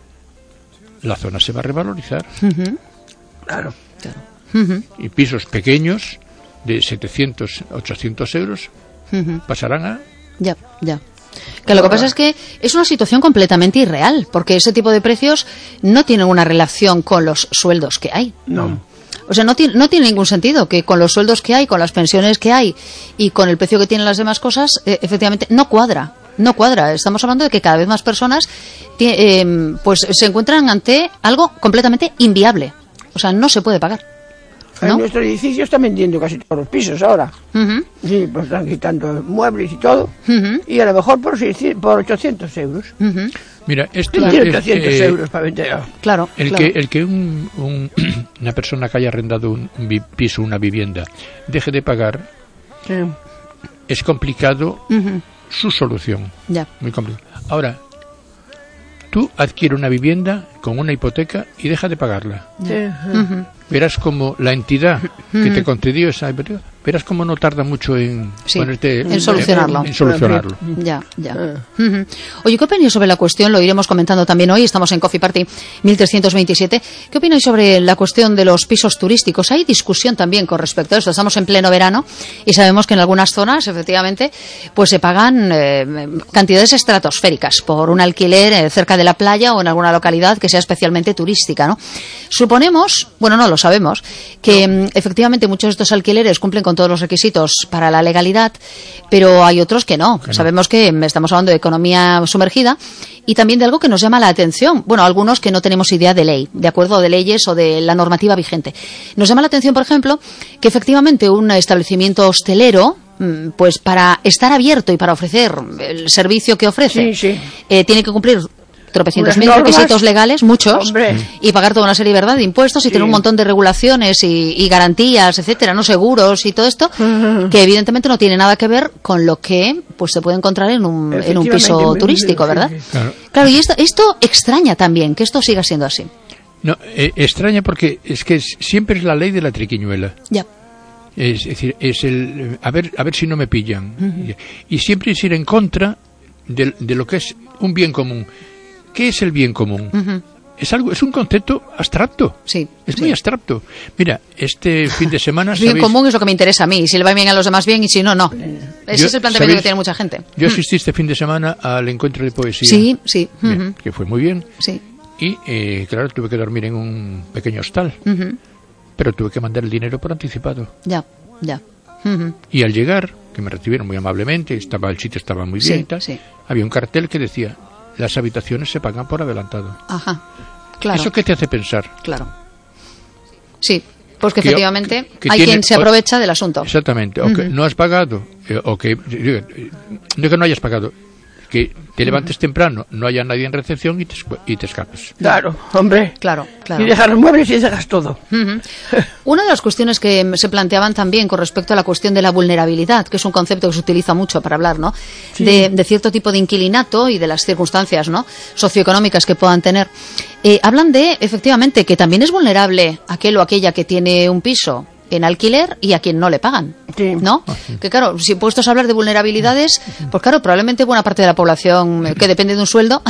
la zona se va a revalorizar.
Claro.
Y pisos pequeños de 700, 800 euros pasarán a...
Ya. Que lo que pasa es que es una situación completamente irreal, porque ese tipo de precios no tienen una relación con los sueldos que hay.
No.
O sea, no tiene ningún sentido que con los sueldos que hay, con las pensiones que hay y con el precio que tienen las demás cosas, efectivamente, no cuadra. Estamos hablando de que cada vez más personas pues se encuentran ante algo completamente inviable. O sea, no se puede pagar. ¿No?
En nuestro edificio están vendiendo casi todos los pisos ahora. Sí, pues están quitando muebles y todo. Y a lo mejor por 800 euros.
Mira, esto
es 800 euros para vender.
Claro.
El que una persona que haya arrendado un piso, una vivienda, deje de pagar, es complicado su solución.
Ya.
Muy complicado. Ahora, tú adquieres una vivienda con una hipoteca y deja de pagarla. Verás como la entidad que te concedió esa hipoteca, verás como no tarda mucho en ponerte
en solucionarlo. Ya. Oye, ¿qué opináis sobre la cuestión? Lo iremos comentando también hoy. Estamos en Coffee Party 1327. ¿Qué opináis sobre la cuestión de los pisos turísticos? Hay discusión también con respecto a esto. Estamos en pleno verano y sabemos que en algunas zonas, efectivamente, pues se pagan cantidades estratosféricas por un alquiler cerca de la playa o en alguna localidad que sea especialmente turística, ¿no? Suponemos, bueno, no lo sabemos, que efectivamente muchos de estos alquileres cumplen con todos los requisitos para la legalidad, pero hay otros que no. Sabemos que estamos hablando de economía sumergida y también de algo que nos llama la atención. Bueno, algunos que no tenemos idea de ley, de acuerdo, de leyes o de la normativa vigente. Nos llama la atención, por ejemplo, que efectivamente un establecimiento hostelero, pues para estar abierto y para ofrecer el servicio que ofrece, tiene que cumplir tropecientos mil requisitos legales, muchos, y pagar toda una serie, ¿verdad?, de impuestos y tener un montón de regulaciones y garantías, etcétera, no seguros y todo esto, que evidentemente no tiene nada que ver con lo que pues se puede encontrar en un piso turístico, ¿verdad? Claro, y esto extraña también, que esto siga siendo así.
No, extraña porque es que siempre es la ley de la triquiñuela.
Ya.
Es decir, es el a ver si no me pillan. Y siempre es ir en contra de lo que es un bien común. ¿Qué es el bien común? Es un concepto abstracto.
Sí.
Es muy abstracto. Mira, este fin de semana...
bien común es lo que me interesa a mí. Si le va bien a los demás, bien, y si no, no. Ese es el planteamiento que tiene mucha gente.
Yo asistí este fin de semana al encuentro de poesía.
Sí, sí.
Bien, que fue muy bien.
Sí.
Y, claro, tuve que dormir en un pequeño hostal. Pero tuve que mandar el dinero por anticipado.
Ya.
Y al llegar, que me recibieron muy amablemente, el sitio estaba muy bien y tal, había un cartel que decía: las habitaciones se pagan por adelantado.
Ajá, claro.
¿Eso qué te hace pensar?
Claro. Sí, pues que efectivamente hay quien se aprovecha del asunto.
Exactamente, o que no has pagado, o que no que no hayas pagado, que te levantes temprano, no haya nadie en recepción y te escapes.
Claro, hombre.
Claro.
Y dejar los muebles y dejas todo.
Una de las cuestiones que se planteaban también con respecto a la cuestión de la vulnerabilidad, que es un concepto que se utiliza mucho para hablar, ¿no? Sí. De cierto tipo de inquilinato y de las circunstancias, ¿no?, socioeconómicas que puedan tener. Hablan de, efectivamente, que también es vulnerable aquel o aquella que tiene un piso en alquiler y a quien no le pagan, ¿no? Que claro, si puestos a hablar de vulnerabilidades, pues claro, probablemente buena parte de la población que depende de un sueldo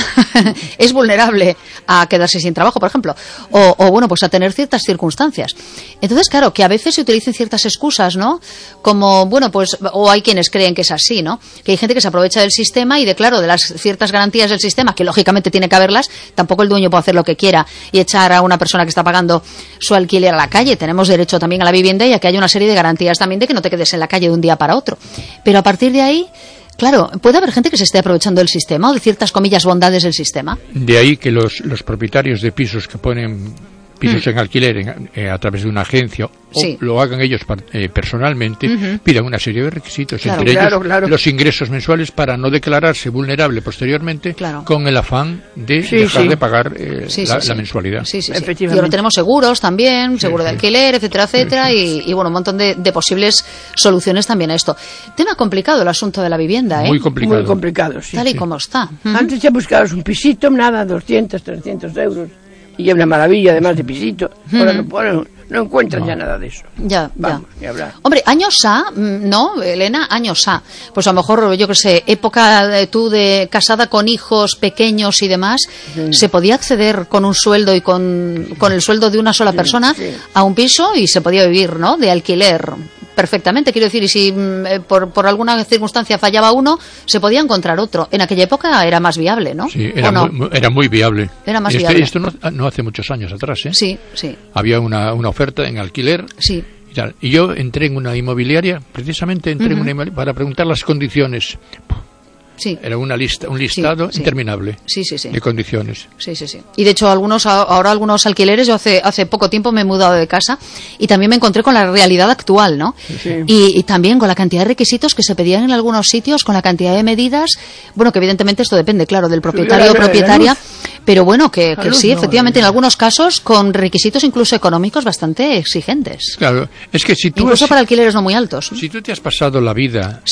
es vulnerable a quedarse sin trabajo, por ejemplo, o bueno, pues a tener ciertas circunstancias. Entonces, claro, que a veces se utilicen ciertas excusas, ¿no? Como, bueno, pues, o hay quienes creen que es así, ¿no? Que hay gente que se aprovecha del sistema y de, claro, de las ciertas garantías del sistema, que lógicamente tiene que haberlas, tampoco el dueño puede hacer lo que quiera y echar a una persona que está pagando su alquiler a la calle. Tenemos derecho también a la vivienda y a que haya una serie de garantías también de que no te quedes en la calle de un día para otro. Pero a partir de ahí, claro, puede haber gente que se esté aprovechando del sistema o de ciertas, comillas, bondades del sistema.
De ahí que los propietarios de pisos que ponen pisos en alquiler a través de una agencia o lo hagan ellos personalmente, pidan una serie de requisitos, entre ellos los ingresos mensuales para no declararse vulnerable posteriormente con el afán de dejar de pagar la mensualidad.
Sí. Y ahora tenemos seguros también, seguro de alquiler, etcétera, y bueno, un montón de posibles soluciones también a esto. Tema complicado el asunto de la vivienda, ¿eh?
Muy complicado.
Muy complicado, sí.
Tal y como está.
Antes ya buscabas un pisito, nada, 200, 300 euros. Y es una maravilla, además de pisito. Ahora no encuentran ya nada de eso. Vamos, ni hablar.
Hombre, años A, ¿no, Elena? Años A. Pues a lo mejor, yo qué sé, época de casada con hijos pequeños y demás, se podía acceder con un sueldo y con el sueldo de una sola persona a un piso y se podía vivir, ¿no?, de alquiler perfectamente, quiero decir, y si por alguna circunstancia fallaba uno, se podía encontrar otro. En aquella época era más viable, ¿no?
Sí, era muy viable.
Era más viable.
Esto no hace muchos años atrás, ¿eh?
Sí.
Había una oferta en alquiler.
Sí.
Y tal. Y yo entré en una inmobiliaria, precisamente para preguntar las condiciones.
Sí.
Era un listado interminable de condiciones.
Sí. Y de hecho, ahora algunos alquileres, yo hace poco tiempo me he mudado de casa y también me encontré con la realidad actual, ¿no?
Sí.
Y también con la cantidad de requisitos que se pedían en algunos sitios, con la cantidad de medidas, bueno, que evidentemente esto depende, claro, del propietario o propietaria, pero bueno, que sí, efectivamente, en algunos casos, con requisitos incluso económicos bastante exigentes.
Claro, es que si tú...
Incluso para alquileres no muy altos.
Si tú te has pasado la vida,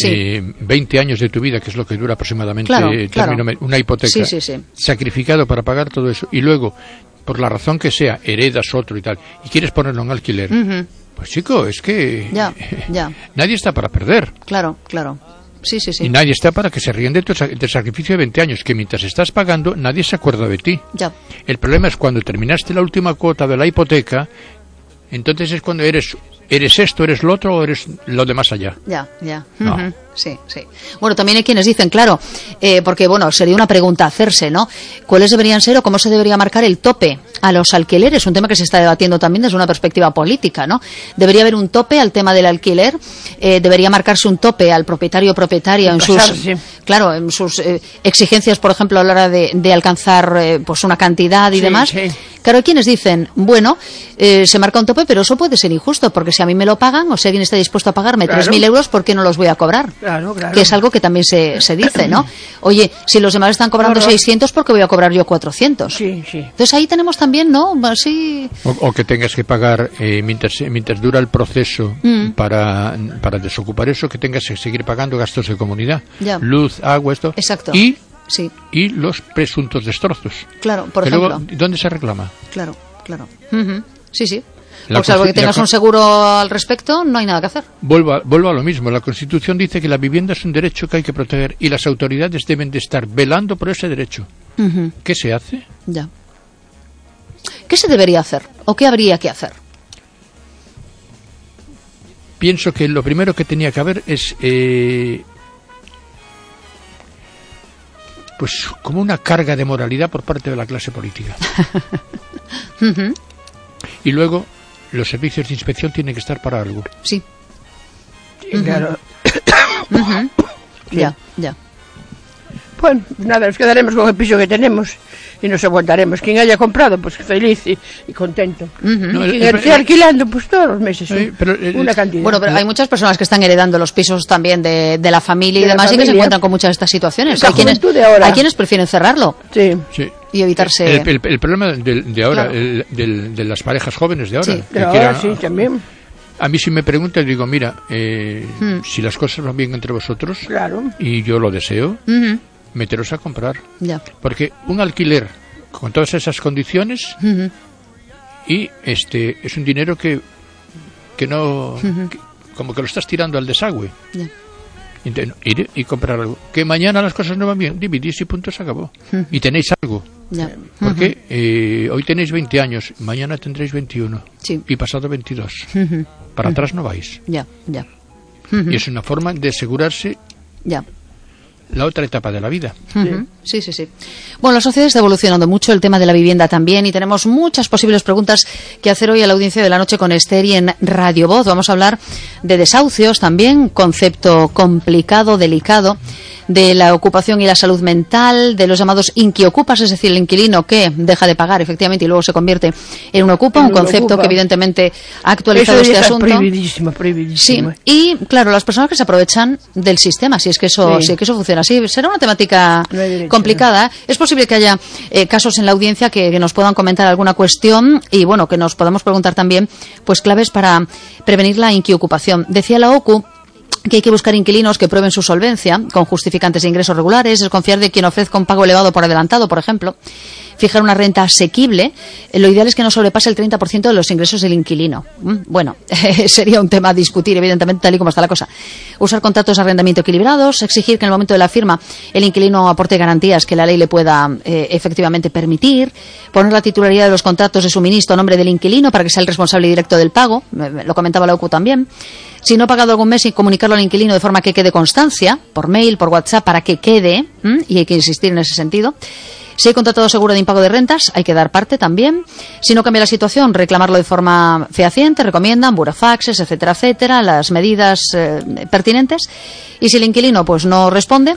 20 años de tu vida, que es lo que dura aproximadamente una hipoteca, sacrificado para pagar todo eso, y luego, por la razón que sea, heredas otro y tal, y quieres ponerlo en alquiler, pues chico, es que nadie está para perder.
Claro. Sí.
Y nadie está para que se ríen del sacrificio de 20 años, que mientras estás pagando, nadie se acuerda de ti. El problema es cuando terminaste la última cuota de la hipoteca, entonces es cuando eres ¿eres esto, eres lo otro o eres lo de más allá?
Ya.
No.
Sí. Bueno, también hay quienes dicen, claro, porque bueno, sería una pregunta hacerse, ¿no? ¿Cuáles deberían ser o cómo se debería marcar el tope a los alquileres? Un tema que se está debatiendo también desde una perspectiva política, ¿no? ¿Debería haber un tope al tema del alquiler? ¿Debería marcarse un tope al propietario o propietaria en sus exigencias, por ejemplo, a la hora de alcanzar pues una cantidad y demás?
Sí.
Claro, hay quienes dicen, bueno, se marca un tope, pero eso puede ser injusto, porque si a mí me lo pagan o si alguien está dispuesto a pagarme 3.000 euros, ¿por qué no los voy a cobrar?
Claro.
Que es algo que también se dice, ¿no? Oye, si los demás están cobrando 600, ¿por qué voy a cobrar yo 400?
Sí.
Entonces ahí tenemos también, ¿no? Así...
O que tengas que pagar, mientras dura el proceso para desocupar eso, que tengas que seguir pagando gastos de comunidad. Ya. Luz, agua, esto.
Exacto.
Y los presuntos destrozos.
Claro, por
que
ejemplo.
Luego, ¿dónde se reclama?
Claro. Sí. Pues salvo que tengas un seguro al respecto, no hay nada que hacer.
Vuelvo a lo mismo. La Constitución dice que la vivienda es un derecho que hay que proteger y las autoridades deben de estar velando por ese derecho. ¿Qué se hace?
Ya. ¿Qué se debería hacer? ¿O qué habría que hacer?
Pienso que lo primero que tenía que haber es pues como una carga de moralidad por parte de la clase política. Y luego los servicios de inspección tienen que estar para algo.
Sí.
Claro.
Ya.
Bueno, nada, nos quedaremos con el piso que tenemos y nos aguantaremos. Quien haya comprado, pues feliz y contento.
No,
y quien esté alquilando, pues todos los meses una cantidad.
Bueno, pero hay muchas personas que están heredando los pisos también de la familia y demás, y que se encuentran con muchas de estas situaciones. Hay quienes prefieren cerrarlo.
Sí.
Y evitarse...
El problema de ahora, claro. de las parejas jóvenes de ahora.
Sí, también.
A mí si me preguntan, digo, mira, si las cosas van bien entre vosotros,
claro.
Y yo lo deseo, meteros a comprar.
Ya.
Porque un alquiler con todas esas condiciones y es un dinero que no... que, como que lo estás tirando al desagüe.
Ya.
Entonces, ir y comprar algo. Que mañana las cosas no van bien, dividís y punto, se acabó. Y tenéis algo.
Ya.
Porque hoy tenéis 20 años, mañana tendréis 21.
Sí.
Y pasado 22. Para atrás no vais.
Ya.
Y es una forma de asegurarse la otra etapa de la vida.
Sí. Bueno, la sociedad está evolucionando mucho, el tema de la vivienda también, y tenemos muchas posibles preguntas que hacer hoy a la audiencia de la noche con Esther y en Radio Voz. Vamos a hablar de desahucios también, concepto complicado, delicado, de la ocupación y la salud mental, de los llamados inquiocupas, es decir, el inquilino que deja de pagar efectivamente y luego se convierte en un ocupa, un concepto que evidentemente ha actualizado este asunto.
Prohibidísimo.
Sí, y claro, las personas que se aprovechan del sistema, si es que eso funciona así, será una temática complicada. Es posible que haya casos en la audiencia que nos puedan comentar alguna cuestión y bueno, que nos podamos preguntar también pues claves para prevenir la inquiocupación. Decía la OCU que hay que buscar inquilinos que prueben su solvencia con justificantes de ingresos regulares, desconfiar de quien ofrezca un pago elevado por adelantado, por ejemplo, fijar una renta asequible. Lo ideal es que no sobrepase el 30% de los ingresos del inquilino. Bueno, sería un tema a discutir, evidentemente, tal y como está la cosa. Usar contratos de arrendamiento equilibrados, exigir que en el momento de la firma el inquilino aporte garantías que la ley le pueda efectivamente permitir, poner la titularidad de los contratos de suministro a nombre del inquilino para que sea el responsable directo del pago, lo comentaba la OCU también. Si no ha pagado algún mes, y comunicarlo al inquilino de forma que quede constancia, por mail, por WhatsApp, para que quede, y hay que insistir en ese sentido. Si hay contratado seguro de impago de rentas, hay que dar parte también. Si no cambia la situación, reclamarlo de forma fehaciente, recomiendan burofaxes, etcétera, las medidas pertinentes. Y si el inquilino pues no responde,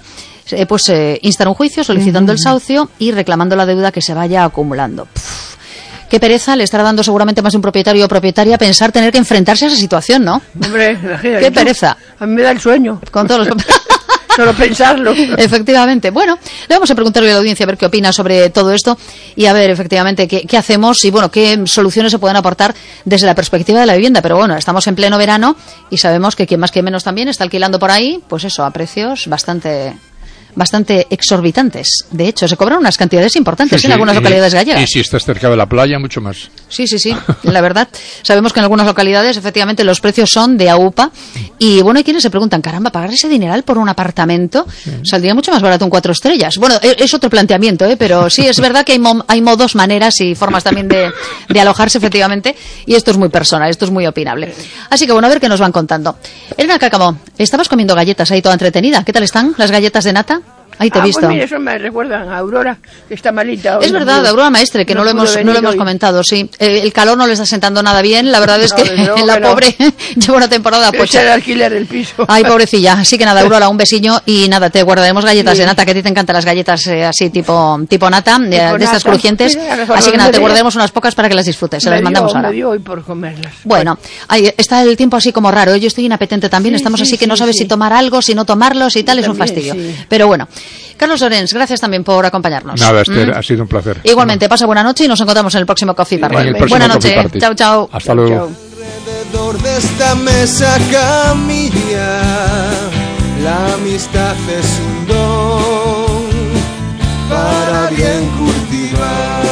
instar un juicio solicitando el desahucio y reclamando la deuda que se vaya acumulando. Qué pereza le estará dando seguramente más de un propietario o propietaria pensar tener que enfrentarse a esa situación, ¿no?
Hombre,
qué pereza.
A mí me da el sueño.
Con todos los...
Solo pensarlo.
Efectivamente. Bueno, le vamos a preguntarle a la audiencia a ver qué opina sobre todo esto y a ver efectivamente qué hacemos y bueno, qué soluciones se pueden aportar desde la perspectiva de la vivienda. Pero bueno, estamos en pleno verano y sabemos que quien más que menos también está alquilando por ahí, pues eso, a precios bastante bastante exorbitantes. De hecho, se cobran unas cantidades importantes en algunas localidades gallegas.
Y si estás cerca de la playa, mucho más.
Sí, la verdad. Sabemos que en algunas localidades, efectivamente, los precios son de AUPA. Y bueno, hay quienes se preguntan, caramba, ¿pagar ese dineral por un apartamento? Saldría mucho más barato un 4 estrellas. Bueno, es otro planteamiento, pero sí, es verdad que hay modos, maneras y formas también de alojarse, efectivamente. Y esto es muy personal, esto es muy opinable. Así que bueno, a ver qué nos van contando. Elena Cácamo, estabas comiendo galletas ahí toda entretenida. ¿Qué tal están las galletas de nata? Ahí te he visto.
Pues mira, eso me recuerdan a Aurora, que está malita.
Es verdad, Aurora Maestre, que no lo hemos comentado, sí. El calor no le está sentando nada bien, la verdad es que la pobre lleva una temporada
pocha. El alquiler del piso.
Ay, pobrecilla. Así que nada, Aurora, un besillo y nada, te guardaremos galletas de nata, que a ti te encantan las galletas así tipo nata, de estas crujientes. Así que nada, te guardaremos unas pocas para que las disfrutes. Se las mandamos ahora.
Me dio hoy por comerlas.
Bueno, ahí está el tiempo así como raro. Yo estoy inapetente también, estamos así que no sabes si tomar algo, si no tomarlo, si tal, es un fastidio. Pero bueno. Carlos Llorens, gracias también por acompañarnos.
Nada, Esther, ha sido un placer.
Igualmente, pasa buena noche y nos encontramos en el próximo Coffee Party.
Buena
noche. Chao.
Hasta luego.
Alrededor de esta mesa camilla, la amistad es un don para bien cultivar.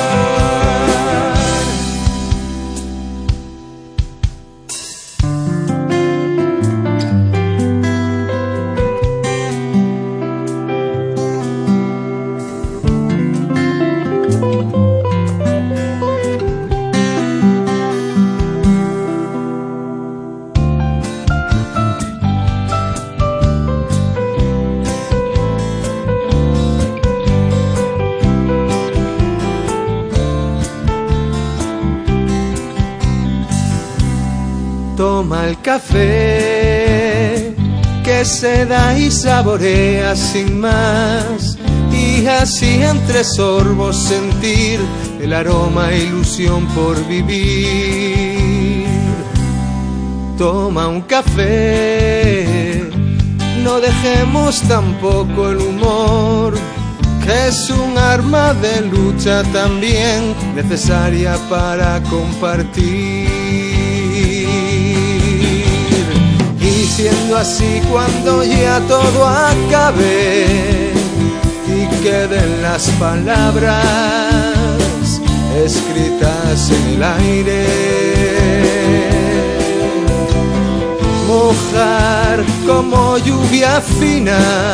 Toma el café que se da y saborea sin más, y así entre sorbos sentir el aroma e ilusión por vivir. Toma un café, no dejemos tampoco el humor, que es un arma de lucha también necesaria para compartir. Y siendo así, cuando ya todo acabe y queden las palabras escritas en el aire, mojar como lluvia fina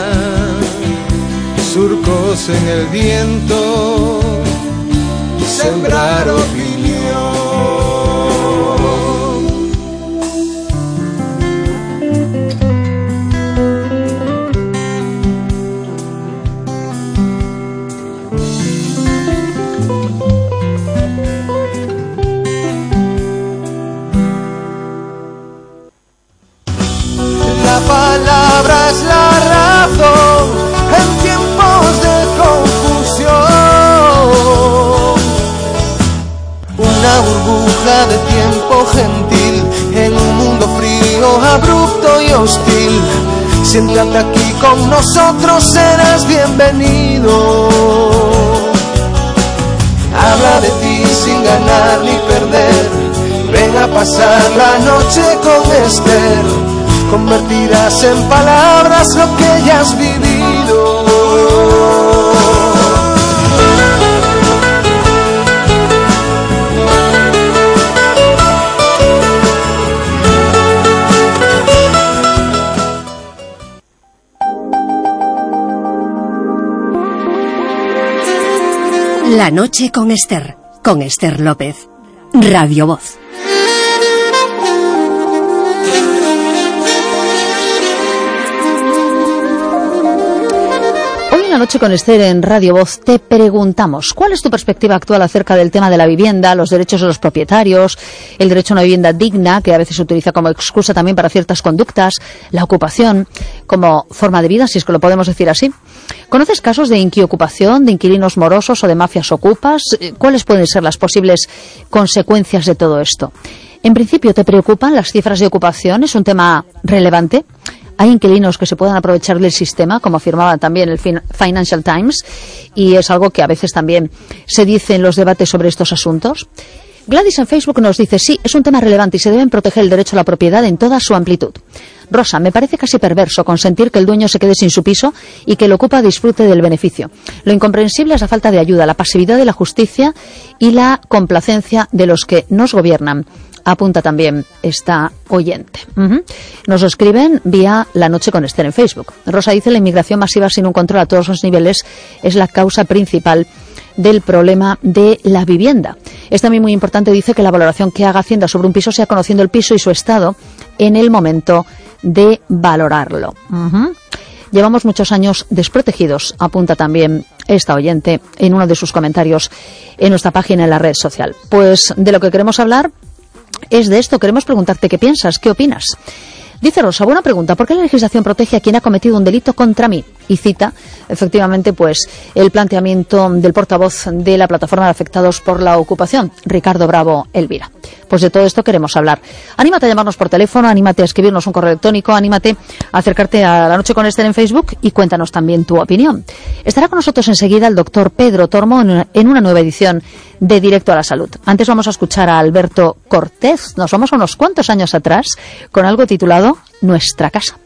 surcos en el viento, sembrar opinión. La palabra es la razón en tiempos de confusión, una burbuja de tiempo gentil en un mundo frío, abrupto y hostil. Siéntate aquí con nosotros, serás bienvenido. Habla de ti sin ganar ni perder, ven a pasar la noche con Esther. Convertirás en palabras lo que ya has vivido.
La noche con Esther López, Radio Voz.
La noche con Esther en Radio Voz te preguntamos, ¿cuál es tu perspectiva actual acerca del tema de la vivienda, los derechos de los propietarios, el derecho a una vivienda digna, que a veces se utiliza como excusa también para ciertas conductas, la ocupación como forma de vida, si es que lo podemos decir así? ¿Conoces casos de inquiocupación, de inquilinos morosos o de mafias ocupas? ¿Cuáles pueden ser las posibles consecuencias de todo esto? En principio, ¿te preocupan las cifras de ocupación? ¿Es un tema relevante? ¿Hay inquilinos que se puedan aprovechar del sistema, como afirmaba también el Financial Times? Y es algo que a veces también se dice en los debates sobre estos asuntos.
Gladys en Facebook nos dice, sí, es un tema relevante y se deben proteger el derecho a la propiedad en toda su amplitud. Rosa, me parece casi perverso consentir que el dueño se quede sin su piso y que el ocupa disfrute del beneficio. Lo incomprensible es la falta de ayuda, la pasividad de la justicia y la complacencia de los que nos gobiernan. Apunta también esta oyente. Nos lo escriben vía La Noche con Esther en Facebook. Rosa dice, la inmigración masiva sin un control a todos los niveles es la causa principal del problema de la vivienda. Es también muy importante, dice, que la valoración que haga Hacienda sobre un piso sea conociendo el piso y su estado en el momento de valorarlo. Llevamos muchos años desprotegidos, apunta también esta oyente en uno de sus comentarios en nuestra página en la red social. Pues de lo que queremos hablar es de esto. Queremos preguntarte qué piensas, qué opinas. Dice Rosa, buena pregunta, ¿por qué la legislación protege a quien ha cometido un delito contra mí? Y cita, efectivamente, pues el planteamiento del portavoz de la Plataforma de Afectados por la Ocupación, Ricardo Bravo Elvira. Pues de todo esto queremos hablar. Anímate a llamarnos por teléfono, anímate a escribirnos un correo electrónico, anímate a acercarte a La Noche con Esther en Facebook y cuéntanos también tu opinión. Estará con nosotros enseguida el doctor Pedro Tormo en una nueva edición de Directo a la Salud. Antes vamos a escuchar a Alberto Cortés. Nos vamos a unos cuantos años atrás con algo titulado Nuestra Casa.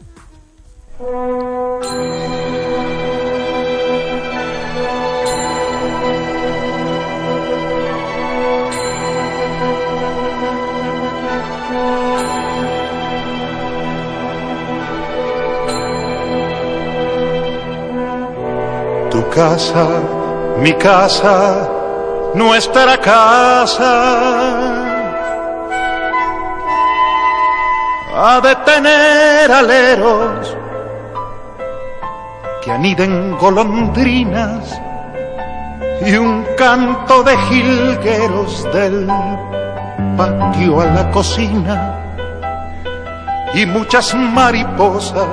Tu casa, mi casa, nuestra casa, ha de tener aleros que aniden golondrinas y un canto de jilgueros del patio a la cocina y muchas mariposas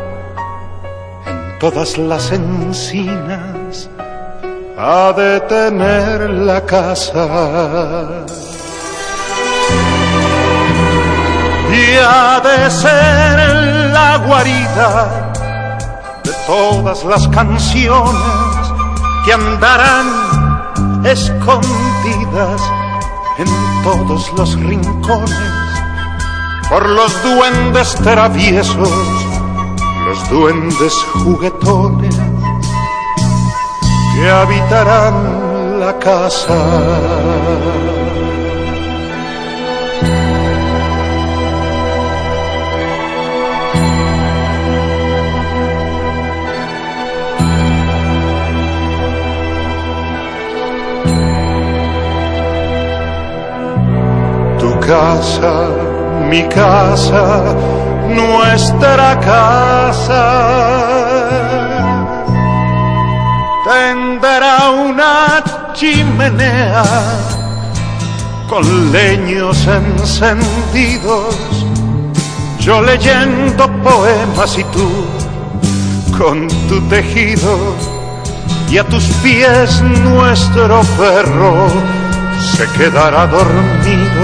en todas las encinas. Ha de tener la casa y ha de ser la guarida de todas las canciones que andarán escondidas en todos los rincones por los duendes traviesos, los duendes juguetones que habitarán la casa. Tu casa, mi casa, nuestra casa tendrá una chimenea con leños encendidos, yo leyendo poemas y tú con tu tejido, y a tus pies nuestro perro se quedará dormido,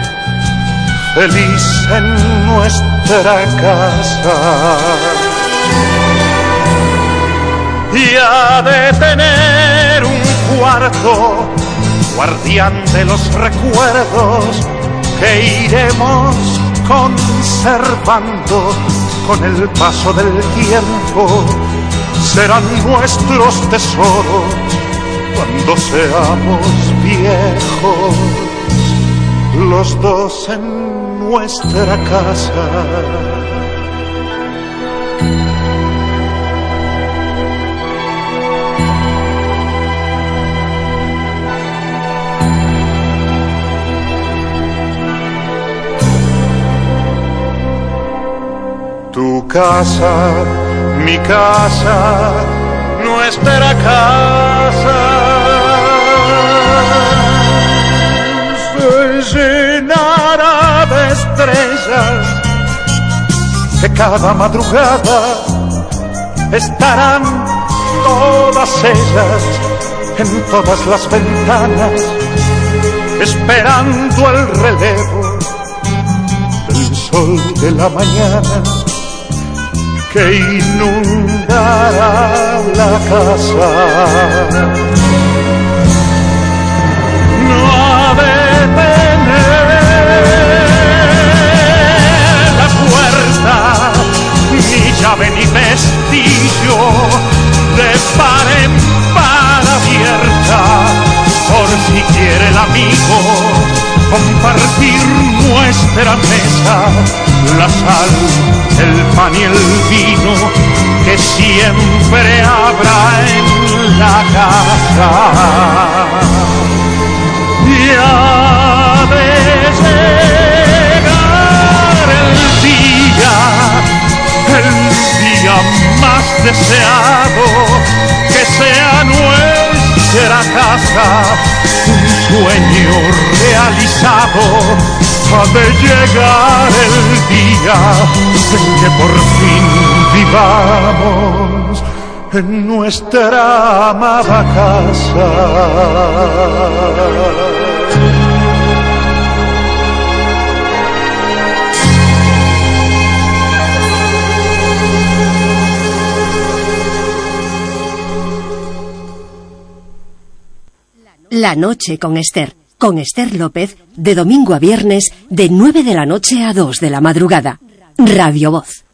feliz en nuestra casa. Y ha de tener un cuarto, guardián de los recuerdos que iremos conservando con el paso del tiempo. Serán nuestros tesoros cuando seamos viejos, los dos en nuestra casa. Tu casa, mi casa, nuestra casa se llenará de estrellas que cada madrugada estarán todas ellas en todas las ventanas, esperando el relevo del sol de la mañana que inundará la casa. No ha de tener la puerta, ni llave ni pestillo, de par en par abierta, por si quiere el amigo compartir nuestra mesa, la sal, el pan y el vino que siempre habrá en la casa. Y ha de llegar el día más deseado, que sea nuestra casa, un sueño realizado. Ha de llegar el día en que por fin vivamos en nuestra amada casa.
La noche con Ester López, de domingo a viernes, de 9 de la noche a 2 de la madrugada. Radio Voz.